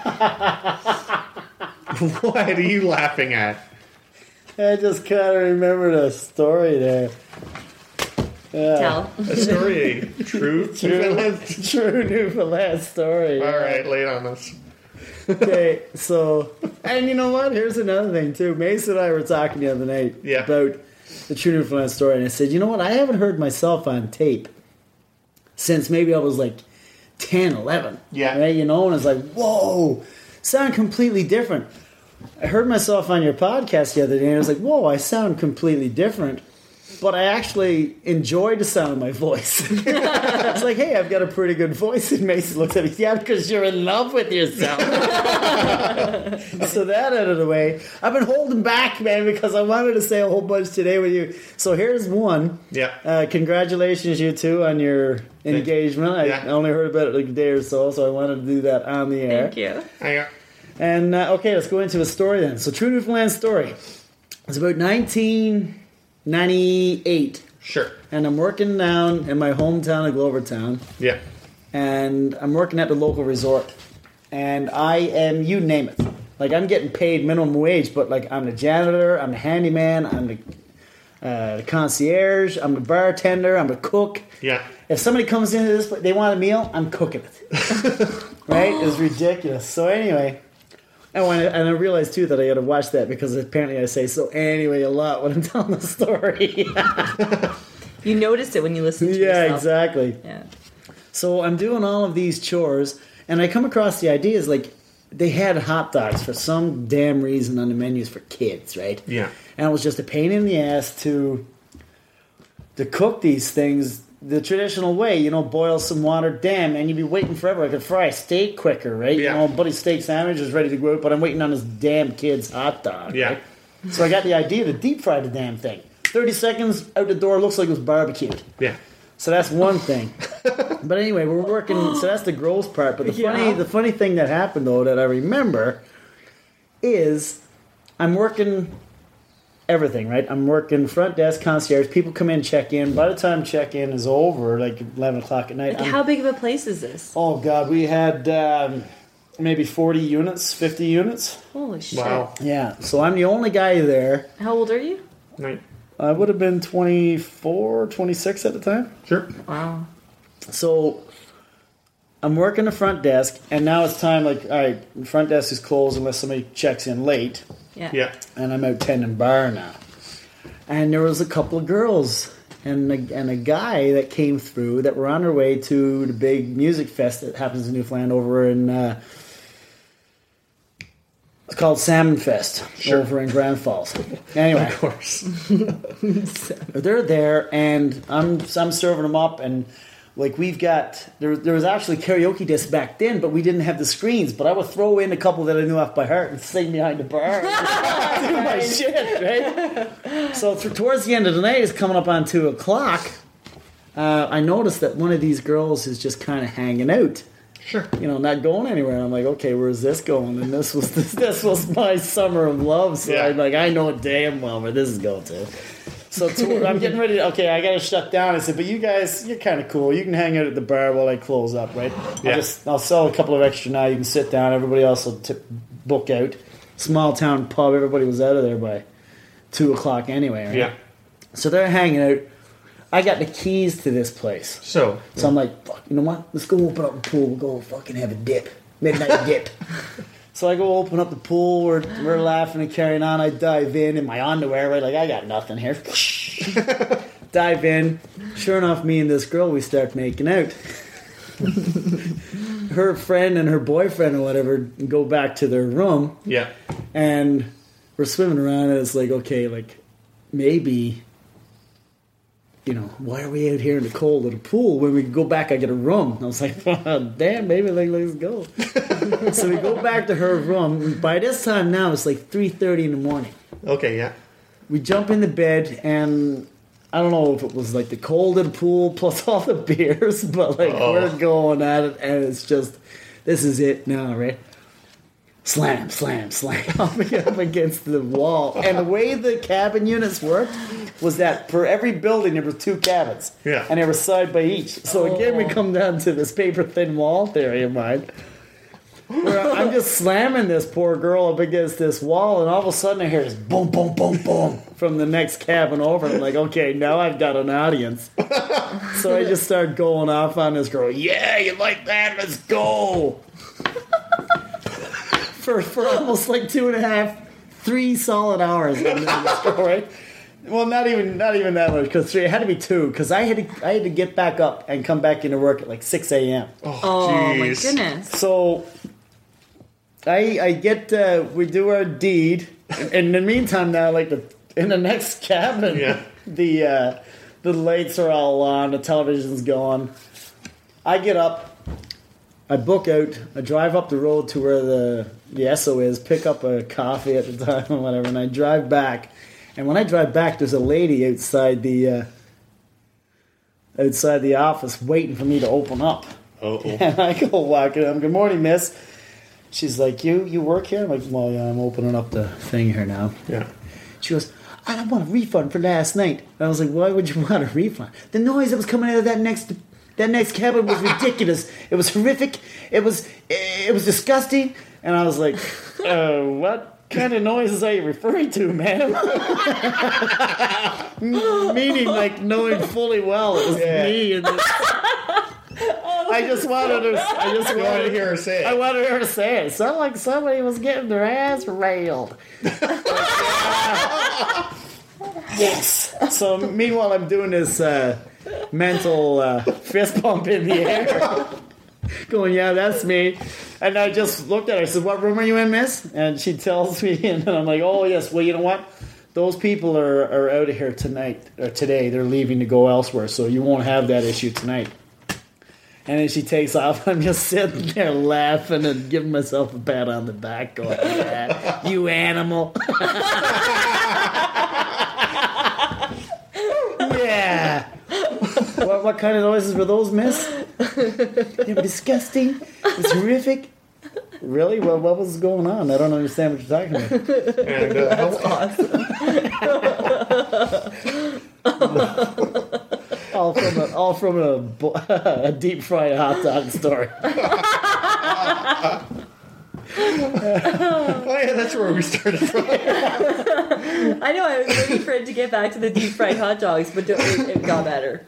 What are you laughing at? I just kind of remembered a story there. Yeah. Tell. A story, true. True Newfoundland story. All right, lay it on us. Okay, so, and you know what? Here's another thing, too. Mace and I were talking the other night Yeah. about the True Newfoundland story, and I said, you know what? I haven't heard myself on tape since maybe I was like 10, 11. Yeah. Right? You know, and it's like, whoa, sound completely different. I heard myself on your podcast the other day, and I was like, whoa, I sound completely different. But I actually enjoyed the sound of my voice. It's like, hey, I've got a pretty good voice. And Mason looks at me, yeah, because you're in love with yourself. So that out of the way. I've been holding back, man, because I wanted to say a whole bunch today with you. So here's one. Yeah. Congratulations, you two, on your engagement. Yeah. I only heard about it like a day or so I wanted to do that on the air. Thank you. Hang on. And, okay, let's go into a story then. So True Newfoundland story. It's about 1998. Sure. And I'm working down in my hometown of Glovertown. Yeah. And I'm working at the local resort. And I am, you name it. Like, I'm getting paid minimum wage, but, like, I'm the janitor, I'm the handyman, I'm the concierge, I'm the bartender, I'm the cook. Yeah. If somebody comes into this place, they want a meal, I'm cooking it. Right? It's ridiculous. So anyway, and I realized, too, that I got to watch that because apparently I say so anyway a lot when I'm telling the story. You noticed it when you listened to Yeah, yourself. exactly. Yeah. So I'm doing all of these chores, And I come across the idea is like they had hot dogs for some damn reason on the menus for kids, right? Yeah. And it was just a pain in the ass to cook these things the traditional way, you know, boil some water, damn, and you'd be waiting forever. I could fry a steak quicker, right? Yeah. You know, buddy's steak sandwich is ready to go out, but I'm waiting on this damn kid's hot dog. Yeah. Right? So I got the idea to deep fry the damn thing. 30 seconds out the door, looks like it was barbecued. Yeah. So that's one thing. But anyway, we're working. So that's the gross part. But the funny thing that happened though that I remember is I'm working everything, right? I'm working front desk, concierge. People come in, check in. By the time check in is over, like 11 o'clock at night. Like, how big of a place is this? Oh God, we had maybe 40 units, 50 units. Holy shit! Wow. Yeah. So I'm the only guy there. How old are you? Right. I would have been 24, 26 at the time. Sure. Wow. So I'm working the front desk, and now it's time, like, all right, the front desk is closed unless somebody checks in late, Yeah. Yeah. and I'm out tending bar now. And there was a couple of girls and a guy that came through that were on their way to the big music fest that happens in Newfoundland over in... it's called Salmon Fest over in Grand Falls. Anyway, Of course. they're there, and I'm serving them up, and like we've got there was actually karaoke discs back then, but we didn't have the screens. But I would throw in a couple that I knew off by heart and sing behind the bar, do my shit, right? So towards the end of the night, it's coming up on 2 o'clock. I noticed that one of these girls is just kind of hanging out. Sure. You know, not going anywhere. I'm like, okay, where's this going? And this was my summer of love. So Yeah. I'm like, I know damn well where this is going to. So I'm getting ready to, okay, I got to shut down. I said, but you guys, you're kind of cool. You can hang out at the bar while I close up, right? Yeah. I'll sell a couple of extra now. You can sit down. Everybody else will book out. Small town pub. Everybody was out of there by 2 o'clock anyway, right? Yeah. So they're hanging out. I got the keys to this place. So I'm like, fuck, you know what? Let's go open up the pool. We'll go fucking have a dip. Midnight dip. So I go open up the pool. We're laughing and carrying on. I dive in my underwear, right? Like, I got nothing here. Dive in. Sure enough, me and this girl, we start making out. Her friend and her boyfriend or whatever go back to their room. yeah. And we're swimming around, and it's like, okay, like, maybe... You know, why are we out here in the cold at a pool? When we go back, I get a room. I was like, damn, baby, like, let's go. So we go back to her room. By this time now, it's like 3:30 in the morning. Okay. Yeah. We jump in the bed, and I don't know if it was like the cold in the pool plus all the beers, but like we're going at it, and it's just, this is it now, right? Slam, slam, slam up against the wall. And the way the cabin units worked was that for every building there were 2 cabins. Yeah. And they were side by each. So again, we come down to this paper-thin wall theory of mine. Where I'm just slamming this poor girl up against this wall, and all of a sudden I hear this boom, boom, boom, boom from the next cabin over. I'm like, okay, now I've got an audience. So I just start going off on this girl. Yeah, you like that? Let's go. For almost like 2.5, 3 solid hours. Right? Well, not even that much, because 3. It had to be 2, because I had to get back up and come back into work at like 6 a.m. Oh my jeez. goodness. So I get we do our deed, and in the meantime now, like in the next cabin, Yeah. the lights are all on, the television's going. I get up. I book out. I drive up the road to where the Esso is, pick up a coffee at the time or whatever, and I drive back. And when I drive back, there's a lady outside the office waiting for me to open up. Oh. And I go walking up. Good morning, miss. She's like, you work here? I'm like, well, yeah, I'm opening up the thing here now. Yeah. She goes, I don't want a refund for last night. And I was like, why would you want a refund? The noise that was coming out of that next cabin was ridiculous. It was horrific. It was disgusting. And I was like, what kind of noises are you referring to, ma'am? Meaning, like, knowing fully well it was me. And I just wanted to hear her say it. I wanted her to say it. It sounded like somebody was getting their ass railed. Yes. So meanwhile, I'm doing this mental fist pump in the air. going, yeah, that's me. And I just looked at her. I said, what room are you in, miss? And she tells me, and I'm like, oh, yes. Well, you know what? Those people are out of here tonight or today. They're leaving to go elsewhere, so you won't have that issue tonight. And then she takes off. I'm just sitting there laughing and giving myself a pat on the back going, yeah, you animal. Yeah. What kind of noises were those, miss? They were disgusting. It's horrific. Really? Well, what was going on? I don't understand what you're talking about. And, That's awesome. All from a deep fried hot dog story. oh yeah, that's where we started from. I know, I was waiting for it to get back to the deep fried hot dogs, but it got better.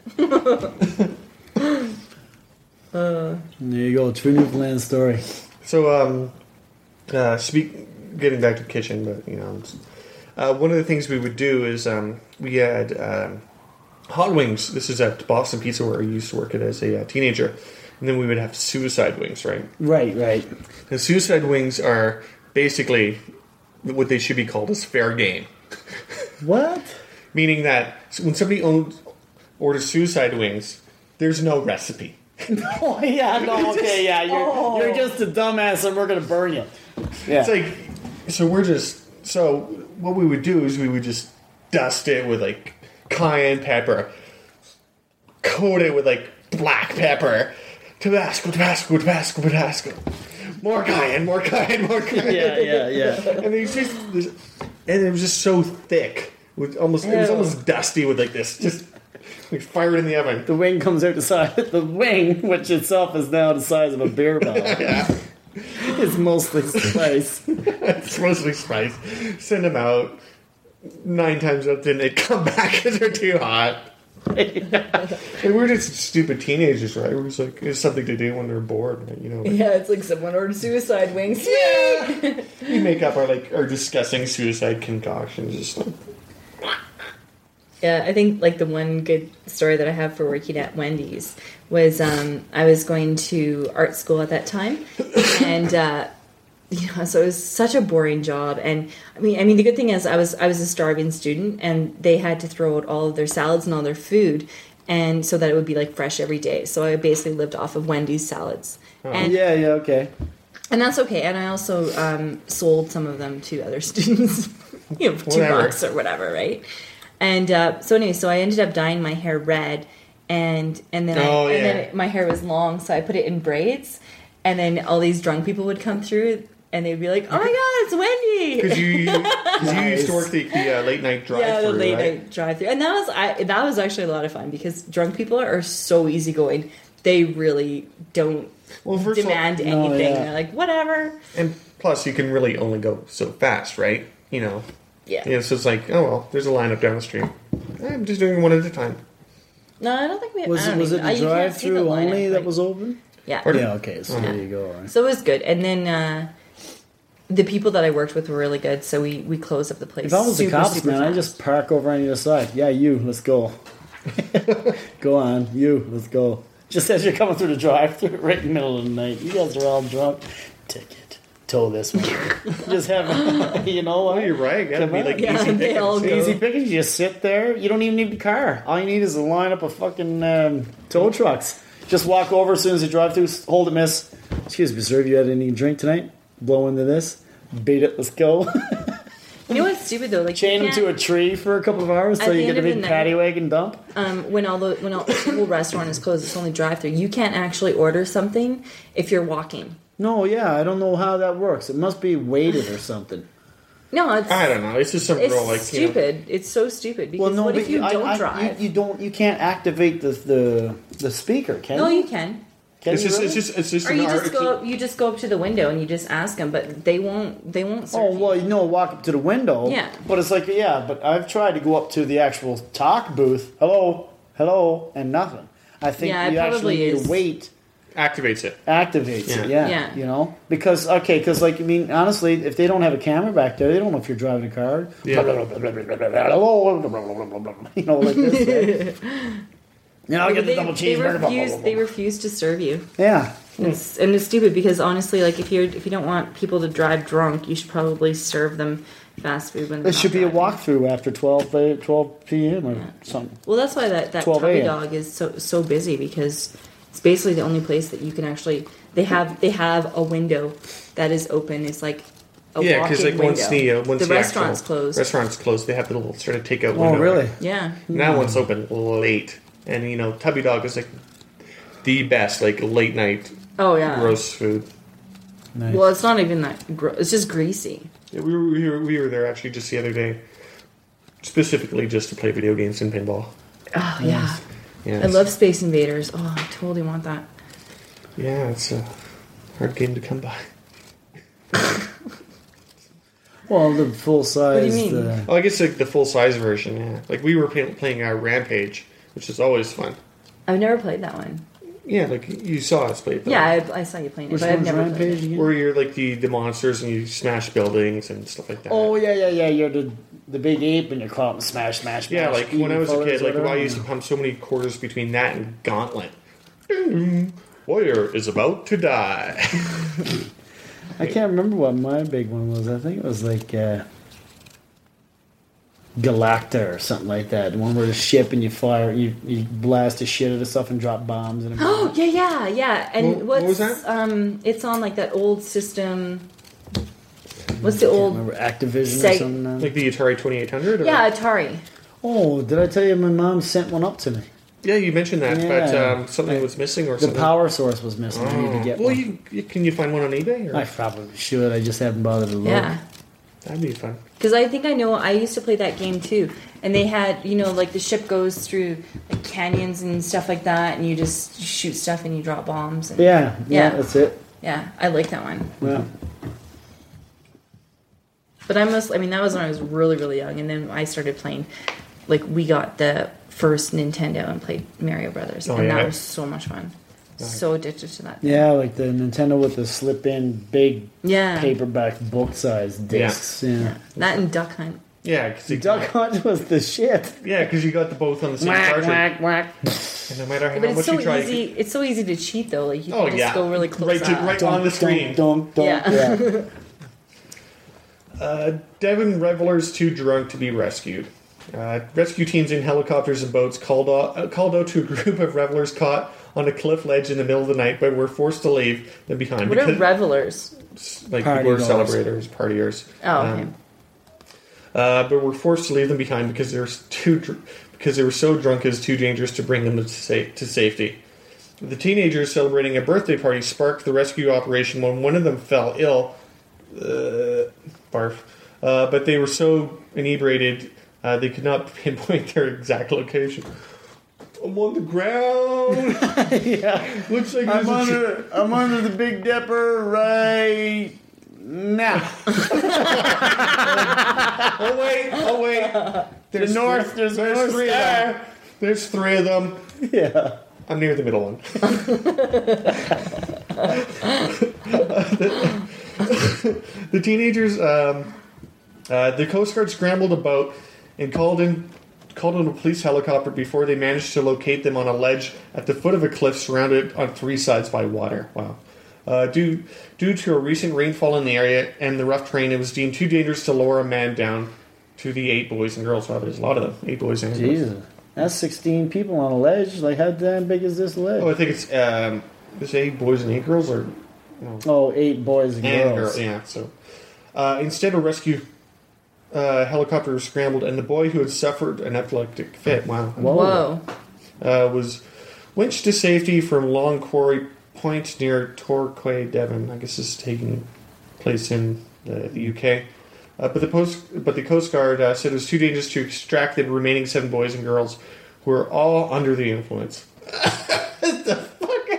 There you go, true Newfoundland story. So, getting back to the kitchen, but you know, one of the things we would do is we had hot wings. This is at Boston Pizza where I used to work at as a teenager, and then we would have suicide wings, right? Right. And suicide wings are basically what they should be called is fair game. What? Meaning that when somebody orders suicide wings, there's no recipe. Oh, yeah, no, okay, yeah. You're just a dumbass and we're going to burn you. Yeah. It's like, so what we would do is we would just dust it with like cayenne pepper, coat it with like black pepper, Tabasco. More cayenne. Yeah. And it was just so thick. It was almost dusty with like this, just like fire it in the oven. The wing comes out the side. The wing, which itself is now the size of a beer bottle. Yeah. It's mostly spice. It's mostly spice. Send them out. 9 times out of 10, they'd come back because they're too hot. And we were just stupid teenagers, right? It was like, it's something to do when they're bored, right? You know. Yeah, it's like someone ordered suicide wings. Yeah. We make up our disgusting suicide concoctions. Just like, Yeah, I think like the one good story that I have for working at Wendy's was I was going to art school at that time, and so it was such a boring job. And I mean, the good thing is I was a starving student, and they had to throw out all of their salads and all their food, and so that it would be like fresh every day. So I basically lived off of Wendy's salads. Oh. And, Yeah, okay. and that's okay. And I also sold some of them to other students, for $2 or whatever, right? And so I ended up dyeing my hair red, and then my hair was long, so I put it in braids, and then all these drunk people would come through, and they'd be like, "Oh my God, it's Wendy!" Because you used to work the late night drive-thru, yeah, the late right? night drive-thru, and that was actually a lot of fun because drunk people are so easygoing. They really don't demand anything. They're like, whatever. And plus, you can really only go so fast, right? You know. Yeah. So it's like, oh well, there's a lineup down the street. I'm just doing one at a time. No, I don't think we. Was it the drive-through only that was open? Yeah. Yeah. Okay. So there you go. Right. So it was good, and then the people that I worked with were really good. So we closed up the place. If I was the cops, super man, fast. I'd just park over on either side. Yeah, you. Let's go. Go on, you. Let's go. Just as you're coming through the drive-through, right in the middle of the night, you guys are all drunk. Ticket. Tow this one. Just have, you know what? Oh, you're right. Gotta be like Yeah, easy they all pickings. go. Easy pickings. You just sit there. You don't even need the car. All you need is a lineup of fucking tow trucks. Just walk over as soon as you drive through. Hold it, miss. Excuse me, sir. Have you had any drink tonight? Blow into this. Beat it. Let's go. You know what's stupid though? Like Chain you them to a tree for a couple of hours At so the you end get a of the big night- paddy wagon dump. when the whole restaurant is closed, it's only drive-through. You can't actually order something if you're walking. No, yeah, I don't know how that works. It must be weighted or something. No, it's I don't know. It's just some girl like stupid. It's so stupid because what but if you don't drive? You can't activate the speaker, can No, you? you can. Can It's you just, really? it's just Or an you art. just go up to the window and you just ask them, but they won't serve Oh, you. well, walk up to the window. Yeah. But it's like, but I've tried to go up to the actual talk booth. Hello, and nothing. I think Yeah, it you actually probably need is. to wait. Activates it. Activates it, Yeah. yeah. Yeah. Because like, I mean, honestly, if they don't have a camera back there, they don't know if you're driving a car. Yeah. Like this. Right? I'll get the double cheeseburger. They refuse to serve you. Yeah. It's stupid because honestly, like if you don't want people to drive drunk, you should probably serve them fast food when they're There should be a driving. walkthrough after 12 p.m. or something. Well, that's why that 12 Tubby a.m. Dog is so busy because it's basically the only place that you can actually they have a window that is open. It's like a Yeah, because because like once the restaurant's actual closed. restaurant's closed, they have the little sort of takeout Oh, window. really? Yeah. That one's open late, and Tubby Dog is like the best like late night Oh yeah. roast food. Nice. Well, it's not even that. It's just greasy. Yeah, we were there actually just the other day, specifically just to play video games and pinball. Oh yeah. Yeah, I love Space Invaders. Oh, I totally want that. Yeah, it's a hard game to come by. Well, the full size. What do you mean? Oh, I guess like the full size version. Yeah, like we were playing Rampage, which is always fun. I've never played that one. Yeah, like you saw us play it. Though. Yeah, I saw you playing it, Which but I've one's never Rampage played it. again? Where you're like the monsters and you smash buildings and stuff like that. Oh yeah. You're the big ape and you're caught and smash. Yeah, like when I was a eating kid, like photos, I used to pump so many quarters between that and Gauntlet. Warrior is about to die. I can't remember what my big one was. I think it was like Galacta or something like that. The one where the ship and you fire, you blast the shit out of stuff and drop bombs and Oh yeah. And What what's was that? It's on like that old system. What's the old? remember Activision or Seg- something. Now? Like the Atari 2800? Or? Yeah, Atari. Oh, did I tell you my mom sent one up to me? Yeah, you mentioned that, Yeah. but something was missing or The something. power source was missing. I need to get well, one. can you find one on eBay? Or? I probably should. I just haven't bothered to look. Yeah. That'd be fun. Because I think I know. I used to play that game too, and they had like the ship goes through like canyons and stuff like that, and you just shoot stuff and you drop bombs. And, Yeah, Yeah. that's it. yeah, I like that one. Yeah. But that was when I was really, really young, and then I started playing. Like we got the first Nintendo and played Mario Brothers, Oh, and yeah. that was so much fun. So addicted to that. Yeah, like the Nintendo with the slip-in big Yeah. paperback book-size discs. Yeah. That and Duck Hunt. Yeah, because Duck Hunt was the shit. you got the both on the same Whack, cartridge. whack, whack. And no matter how But it's much so you try, easy. It's so easy to cheat though. Like you can oh just yeah, go really close. right on the screen. Dunk. Yeah. Yeah. Devon revelers too drunk to be rescued. Rescue teams in helicopters and boats called out to a group of revelers caught on a cliff ledge in the middle of the night, but were forced to leave them behind. What are revelers? Like Party people were goers. celebrators, partiers. Oh, okay. But were forced to leave them behind because they were so drunk it was too dangerous to bring them to safety. The teenagers celebrating a birthday party sparked the rescue operation when one of them fell ill. Barf. But they were so inebriated they could not pinpoint their exact location. I'm on the ground. Yeah. Looks like I'm there's I'm under the Big Dipper right now. Oh wait. There's North There's three of them. There's three of them. Yeah. I'm near the middle one. The teenagers, the Coast Guard scrambled a boat and called in a police helicopter before they managed to locate them on a ledge at the foot of a cliff surrounded on three sides by water. Wow. Due to a recent rainfall in the area and the rough terrain, it was deemed too dangerous to lower a man down to the 8 boys and girls. Wow, there's a lot of them. 8 boys and girls. Jesus. That's 16 people on a ledge. Like, how damn big is this ledge? Oh, I think it's 8 boys and 8 girls, or Oh, 8 boys and girls. girl, yeah. So instead, a rescue helicopter was scrambled, and the boy who had suffered an epileptic fit, Whoa. was winched to safety from Long Quarry Point near Torquay, Devon. I guess this is taking place in the UK. But the Coast Guard said it was too dangerous to extract the remaining 7 boys and girls, who were all under the influence. The fucking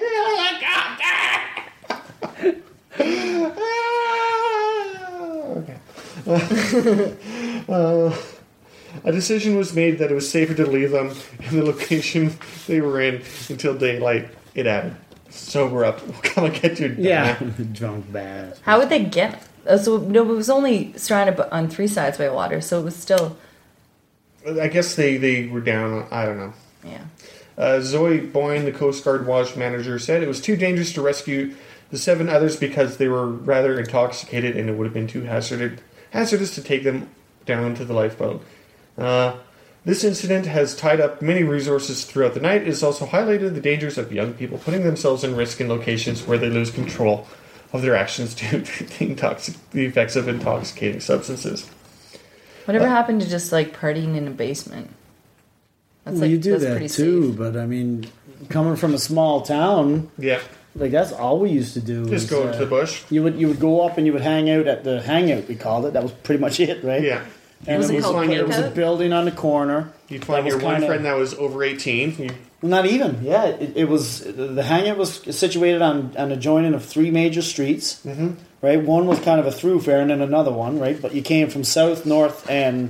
helicopter! Okay. A decision was made that it was safer to leave them in the location they were in until daylight. It added, "Sober up. We'll come and get you." Yeah. Drunk bass. How would they get? So no, it was only surrounded on 3 sides by water, so it was still. I guess they were down. I don't know. Yeah. Zoe Boyne, the Coast Guard watch manager, said it was too dangerous to rescue the 7 others because they were rather intoxicated and it would have been too hazardous to take them down to the lifeboat. This incident has tied up many resources throughout the night. It has also highlighted the dangers of young people putting themselves in risk in locations where they lose control of their actions due to the effects of intoxicating substances. Whatever happened to just like partying in a basement? That's Well, you do that's that pretty too, safe. but I mean, coming from a small town, Yeah. like that's all we used to do. Just was, go into the bush. You would go up and you would hang out at the hangout, we called it. That was pretty much it, right? Yeah. And Was it called it was a Makeout? building on the corner. You'd find That your was one kinda- friend that was over 18. Not even, yeah. It was the hangout was situated on adjoining of 3 major streets, right? One was kind of a thoroughfare, and then another one, right? But you came from south, north, and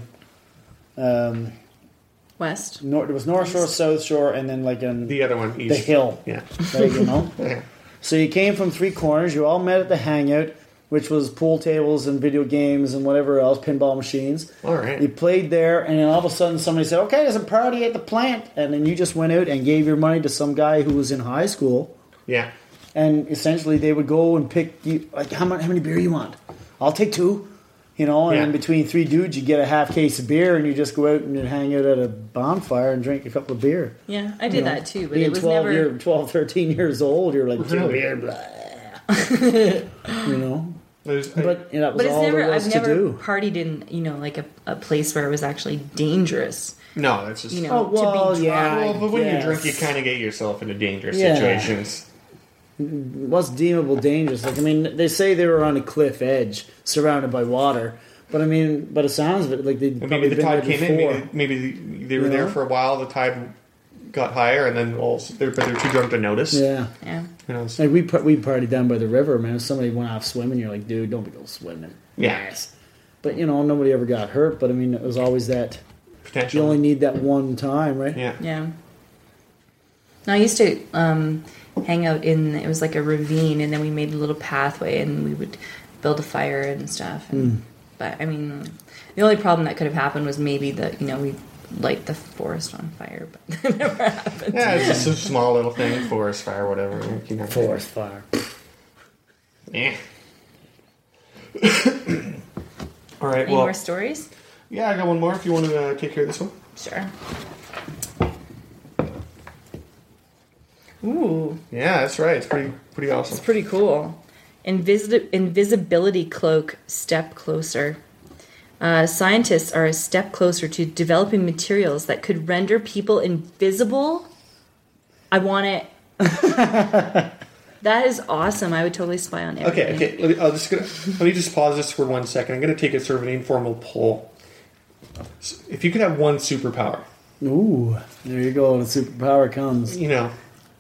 West. north. There was North Shore, South Shore, and then like on The other one, east. the hill, Yeah. right? You know. Yeah. So you came from 3 corners. You all met at the hangout, which was pool tables and video games and whatever else, pinball machines. All right. You played there, and then all of a sudden somebody said, "Okay, there's a party at the plant," and then you just went out and gave your money to some guy who was in high school, Yeah. and essentially they would go and pick you like how many beer you want. I'll take 2. You know, and Yeah. then between 3 dudes, you get a half case of beer, and you just go out and you hang out at a bonfire and drink a couple of beer. Yeah, I did You know, that too, but being it was never. 12, 13 years old, you're like, 2 beer, blah. You know? But you know, that was But it's all never. there was I've to never do. partied in like a place where it was actually dangerous. No, that's just... You know, Oh, well, to be yeah. drunk. Well, but when you Yes. drink, you kind of get yourself into dangerous Yeah. situations. What's deemable dangerous? Like, I mean, they say they were on a cliff edge, surrounded by water. But I mean, but it sounds of it like they'd And probably maybe the been there tide came before. in. Maybe they were You there know? for a while. The tide got higher, and then but they're too drunk to notice. Yeah. Yeah. You know, it's- Like we partied down by the river, man. If somebody went off swimming, you're like, dude, don't be going swimming. Yeah. Yes. But you know, nobody ever got hurt. But I mean, it was always that potential. you only need that one time, right? Yeah. Yeah. No, I used to hang out in. It was like a ravine, and then we made a little pathway, and we would build a fire and stuff. And, But I mean, the only problem that could have happened was maybe that we light the forest on fire, but that never happened. Yeah, it's just a small little thing, forest fire, whatever. Forest fire. Yeah. All right. Any Well, more stories? yeah, I got one more. If you want to take care of this one. Sure. Ooh, Yeah, that's right. It's pretty awesome. it's pretty cool. Invisibility cloak, step closer. Scientists are a step closer to developing materials that could render people invisible. I want it. That is awesome. I would totally spy on everybody. Okay. Let me just pause this for 1 second. I'm going to take a sort of an informal poll. If you could have one superpower, Ooh, there you go. The superpower comes. you know,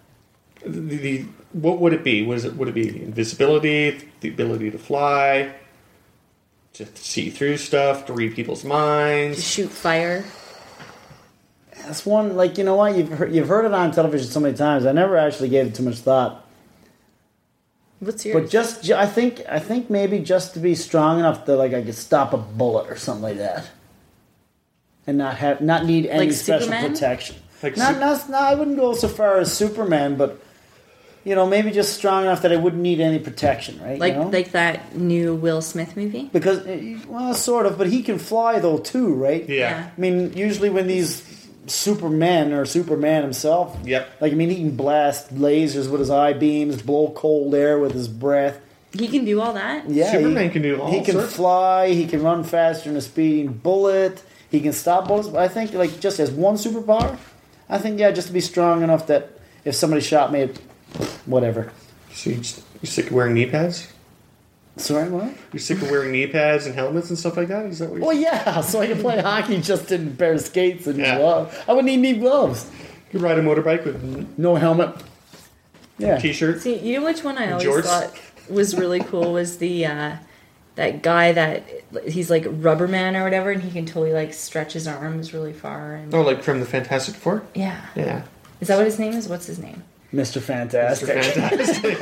what would it be? Would it be invisibility, the ability to fly, to see through stuff, to read people's To minds? shoot fire. That's one. Like, you know what? You've heard it on television so many times. I never actually gave it too much thought. What's yours? But just, I think maybe just to be strong enough that like I could stop a bullet or something like that, and not need any Like special Superman? protection. Like Not, I wouldn't go so far as Superman, but you know, maybe just strong enough that I wouldn't need any protection, right? like you know? like that new Will Smith movie. Because well, sort of, but he can fly though too, right? Yeah. I mean, usually when these Superman or Superman himself, Yep. like I mean, he can blast lasers with his eye beams, blow cold air with his breath. He can do all that. Yeah, Superman can do all He can sorts. fly. He can run faster than a speeding bullet. He can stop bullets. But I think, like, just as one superpower, I think just to be strong enough that if somebody shot me, whatever. So you sick of wearing knee pads? Sorry, what? You're sick of wearing knee pads and helmets and stuff like that? Is that what you're Well, yeah. So I can play hockey just in a pair of skates and Yeah. gloves. I wouldn't need knee gloves. You could ride a motorbike with No helmet. Yeah. t-shirts? See, you know which one I always Jorts? thought was really cool was the that guy that he's like Rubberman or whatever, and he can totally like stretch his arms really far. And Oh, like from the Fantastic Four? yeah, Yeah. is that what his name is? What's his name? Mr. Fantastic. Fantastic.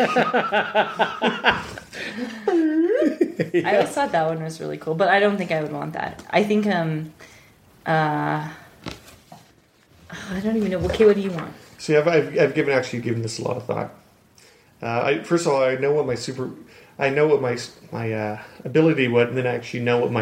I always thought that one was really cool, but I don't think I would want that. I think I don't even know. Okay, what do you want? See, I've given this a lot of thought. First of all, I know what my ability would, and then I actually know what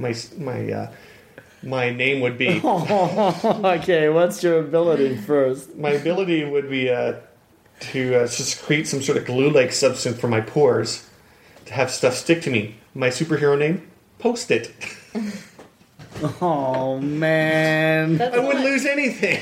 my name would be. Okay, what's your ability first? My ability would be to secrete some sort of glue-like substance from my pores to have stuff stick to me. My superhero name? Post-it. Oh, man. That's I wouldn't not- lose anything.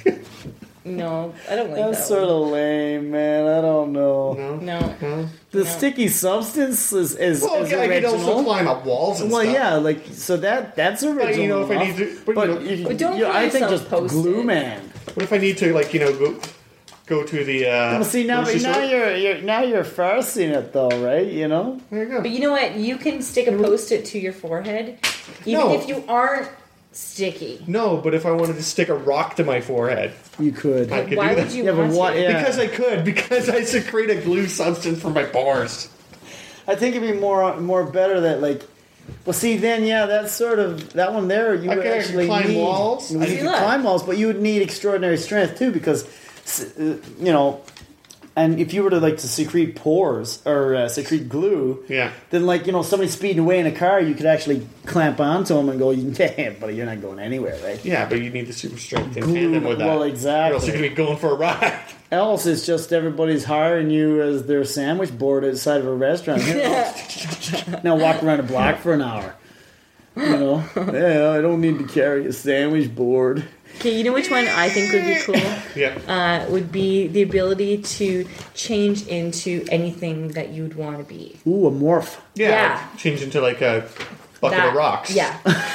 No, I don't like That's that. sort of lame, man. I don't know. No. The sticky substance is Well, yeah, I could also original. climb up walls and Well, stuff. yeah, like so that's original. But, you know, if I enough. need to- but, you know- But don't call I think yourself just Post-it. glue man. What if I need to, like, you know, go to the... Well, see now, grocery now store? you're forcing it though, right? You know. There you go. But you know what? You can stick a Post-it to your forehead, even No. if you aren't sticky. No, but if I wanted to stick a rock to my forehead, You could. I could Why do would that. you Yeah, but want what- to? yeah. Because I secrete a glue substance from my pores. I think it'd be more better that like. Well, see, then that's sort of that one there. You I would can actually climb need walls. You I could See, look. climb walls, but you would need extraordinary strength too, because you know. And if you were to secrete pores or secrete glue, Yeah. then somebody speeding away in a car, you could actually clamp onto them and go, "Yeah, buddy, you're not going anywhere, right?" Yeah, but you need the super strength in Glue- tandem with that. well, Or exactly. else you're going to be going for a ride. Else, it's just everybody's hiring you as their sandwich board outside of a restaurant. Now walk around a block for an hour. Yeah, I don't need to carry a sandwich board. Okay, you know which one I think would be cool? Yeah. Would be the ability to change into anything that you'd want to be. Ooh, a morph. Yeah. Change into like a bucket of rocks. Yeah,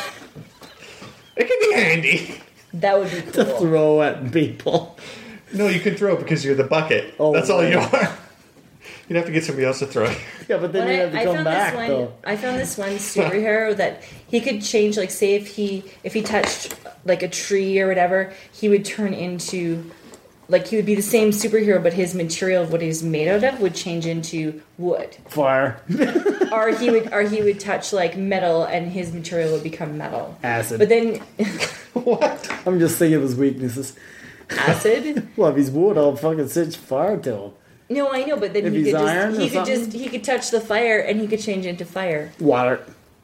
It can be handy. that would be To cool. throw at people. No, you can throw it because you're the bucket. Oh, That's all right. you are. You'd have to get somebody else to throw it. Yeah, but then When you have to come back, though. I found this one superhero that he could change. Like, say if he touched like a tree or whatever, he would turn into he would be the same superhero, but his material of what he's made out of would change into wood. Fire. or he would touch like metal, and his material would become metal. Acid. But then What? I'm just thinking of his weaknesses. acid. Well, if he's wood, I'll fucking set fire to him. No, I know, but then If he he's could iron or he could touch the fire, and he could change into fire. Water.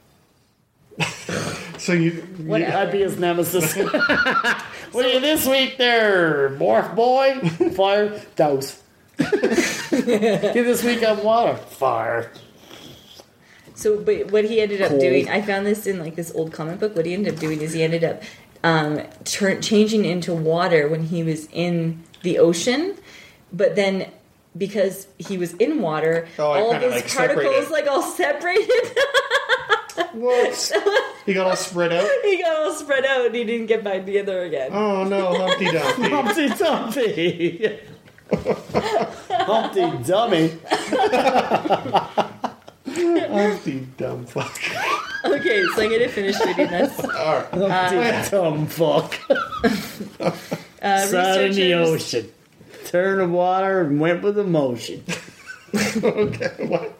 So you... Whatever. I'd be his nemesis. What are you this week there, morph boy? Fire. Douse. Get this week on water. Fire. So, but what he ended up Cold. doing, I found this in like this old comic book. What he ended up doing is he ended up changing into water when he was in the ocean, but then because he was in water, Oh, I all of kinda, his like, particles separated. all separated. Whoops. He got all spread out? He got all spread out, and he didn't get back together again. Oh, no. Humpty Dumpty. Humpty Dumpty. Humpty Dummy. Humpty Dumb fuck. Okay, so I'm gonna finish reading this. All right. Humpty Dumb fuck. Sat in the Researchers- ocean. Turned the water and went with emotion. Okay, what?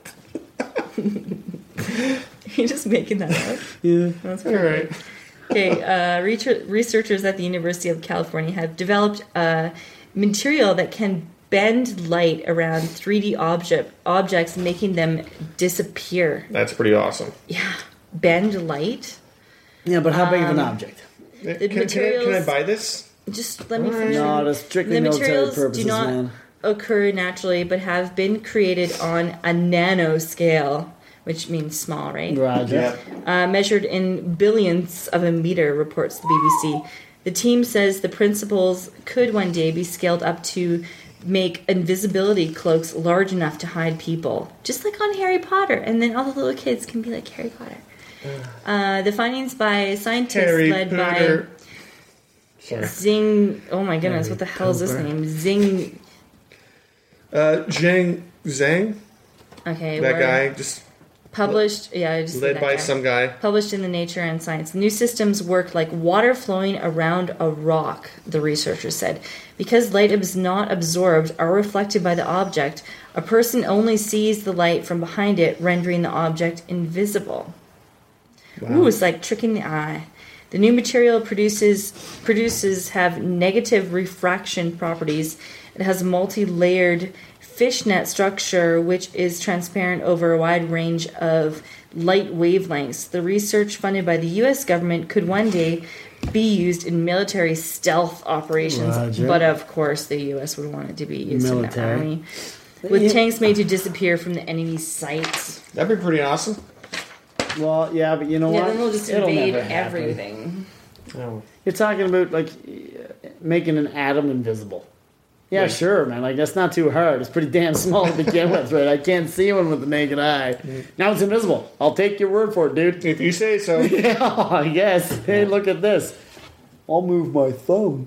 You're just making that up. Yeah. That's All right. Okay, researchers at the University of California have developed a material that can bend light around 3D objects, making them disappear. That's pretty awesome. Yeah, bend light. Yeah, but how big of an object? Can I materials- buy this? Just let me finish. No, that's strictly The military materials purposes, do not man. occur naturally, but have been created on a nano scale, which means small, right? Roger. Measured in billionths of a meter, reports the BBC. The team says the principles could one day be scaled up to make invisibility cloaks large enough to hide people, just like on Harry Potter, and then all the little kids can be like Harry Potter. The findings by scientists Harry led Potter. by Sorry. Zing. Oh my goodness, what the hell is this name? Zing. Zhang, Okay, that we're guy, just published. Yeah, I just said led that by guy. some guy. Published in the Nature and Science. New systems work like water flowing around a rock, the researchers said. Because light is not absorbed or reflected by the object, a person only sees the light from behind it, rendering the object invisible. Ooh, it's like tricking the eye. The new material produces have negative refraction properties. It has a multi-layered fishnet structure, which is transparent over a wide range of light wavelengths. The research funded by the U.S. government could one day be used in military stealth operations, Roger. but of course the U.S. would want it to be used in the Military. army. With tanks made to disappear from the enemy's sights. That'd be pretty awesome. Well, yeah, but you know Yeah, what? then they'll just It'll invade never happen. everything. Oh. You're talking about like making an atom invisible. Yeah, Right. sure, man. Like that's not too hard. It's pretty damn small to begin with, right? I can't see one with the naked eye. Now it's invisible. I'll take your word for it, dude. If you say so. Yeah, I guess. Hey, look at this. I'll move my thumb.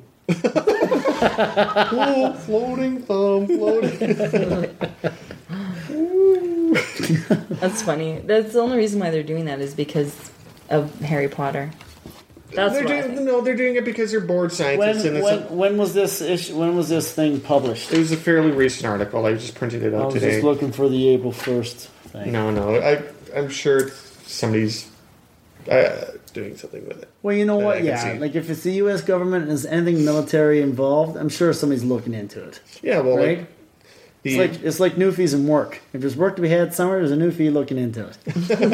Oh, floating thumb, floating. That's funny. That's the only reason why they're doing that is because of Harry Potter. That's They're what I doing, think. no, they're doing it because they're bored scientists, and When was this issue? When was this thing published? it was a fairly recent article. I just printed it I out was today. just looking for the April 1st thing. No, I'm sure somebody's doing something with it. Well, you know That I what? can Yeah, see. like if it's the U.S. government and there's anything military involved, I'm sure somebody's looking into it. Yeah, well, Right? like the, It's like new fees and work. If there's work to be had somewhere, there's a new fee looking into it.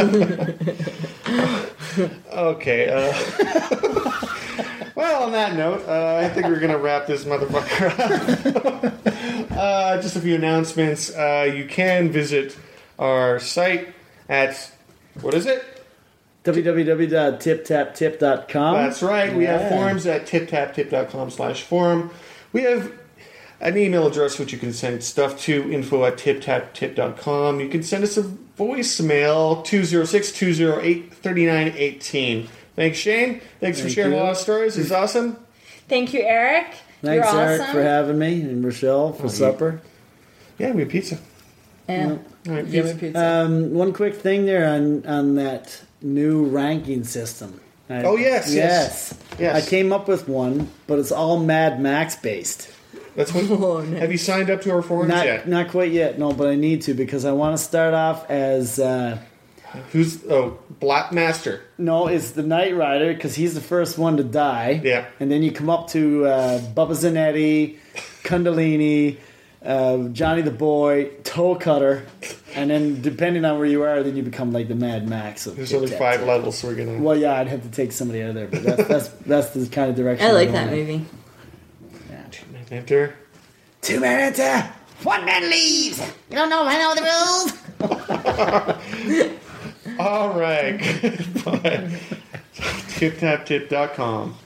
okay. Well, on that note, I think we're gonna wrap this motherfucker up. Just a few announcements. You can visit our site at what is it? www.tiptaptip.com. That's right. We have Yeah. forums at tiptaptip.com/forum. We have an email address which you can send stuff to, info@tiptaptip.com. You can send us a voicemail, 206-208-3918. Thanks, Shane. Thanks for Thank sharing you. a lot of stories. It's awesome. Thank you, Eric. Thanks, You're Eric, awesome. for having me, and Rochelle for supper. Yeah, we have pizza. Yeah. All right, Give me pizza. pizza. One quick thing there on that new ranking system. Oh, yes. Yes. Yes. I came up with one, but it's all Mad Max based. That's what. Oh, no. Have you signed up to our forums yet? Not quite yet, no, but I need to because I want to start off as Who's Black Master? no, it's the Knight Rider because he's the first one to die. Yeah. and then you come up to Bubba Zanetti, Kundalini, Johnny the Boy, Toe Cutter, and then depending on where you are, then you become like the Mad Max. Of There's Tip only Tap 5 Tip. levels, so we're gonna. Well, yeah, I'd have to take somebody out of there, but that's the kind of direction. I like I'm that going. movie. Enter. 2 men enter, 1 man leaves. You don't know, I know the rules. All right. Goodbye. TipTapTip.com.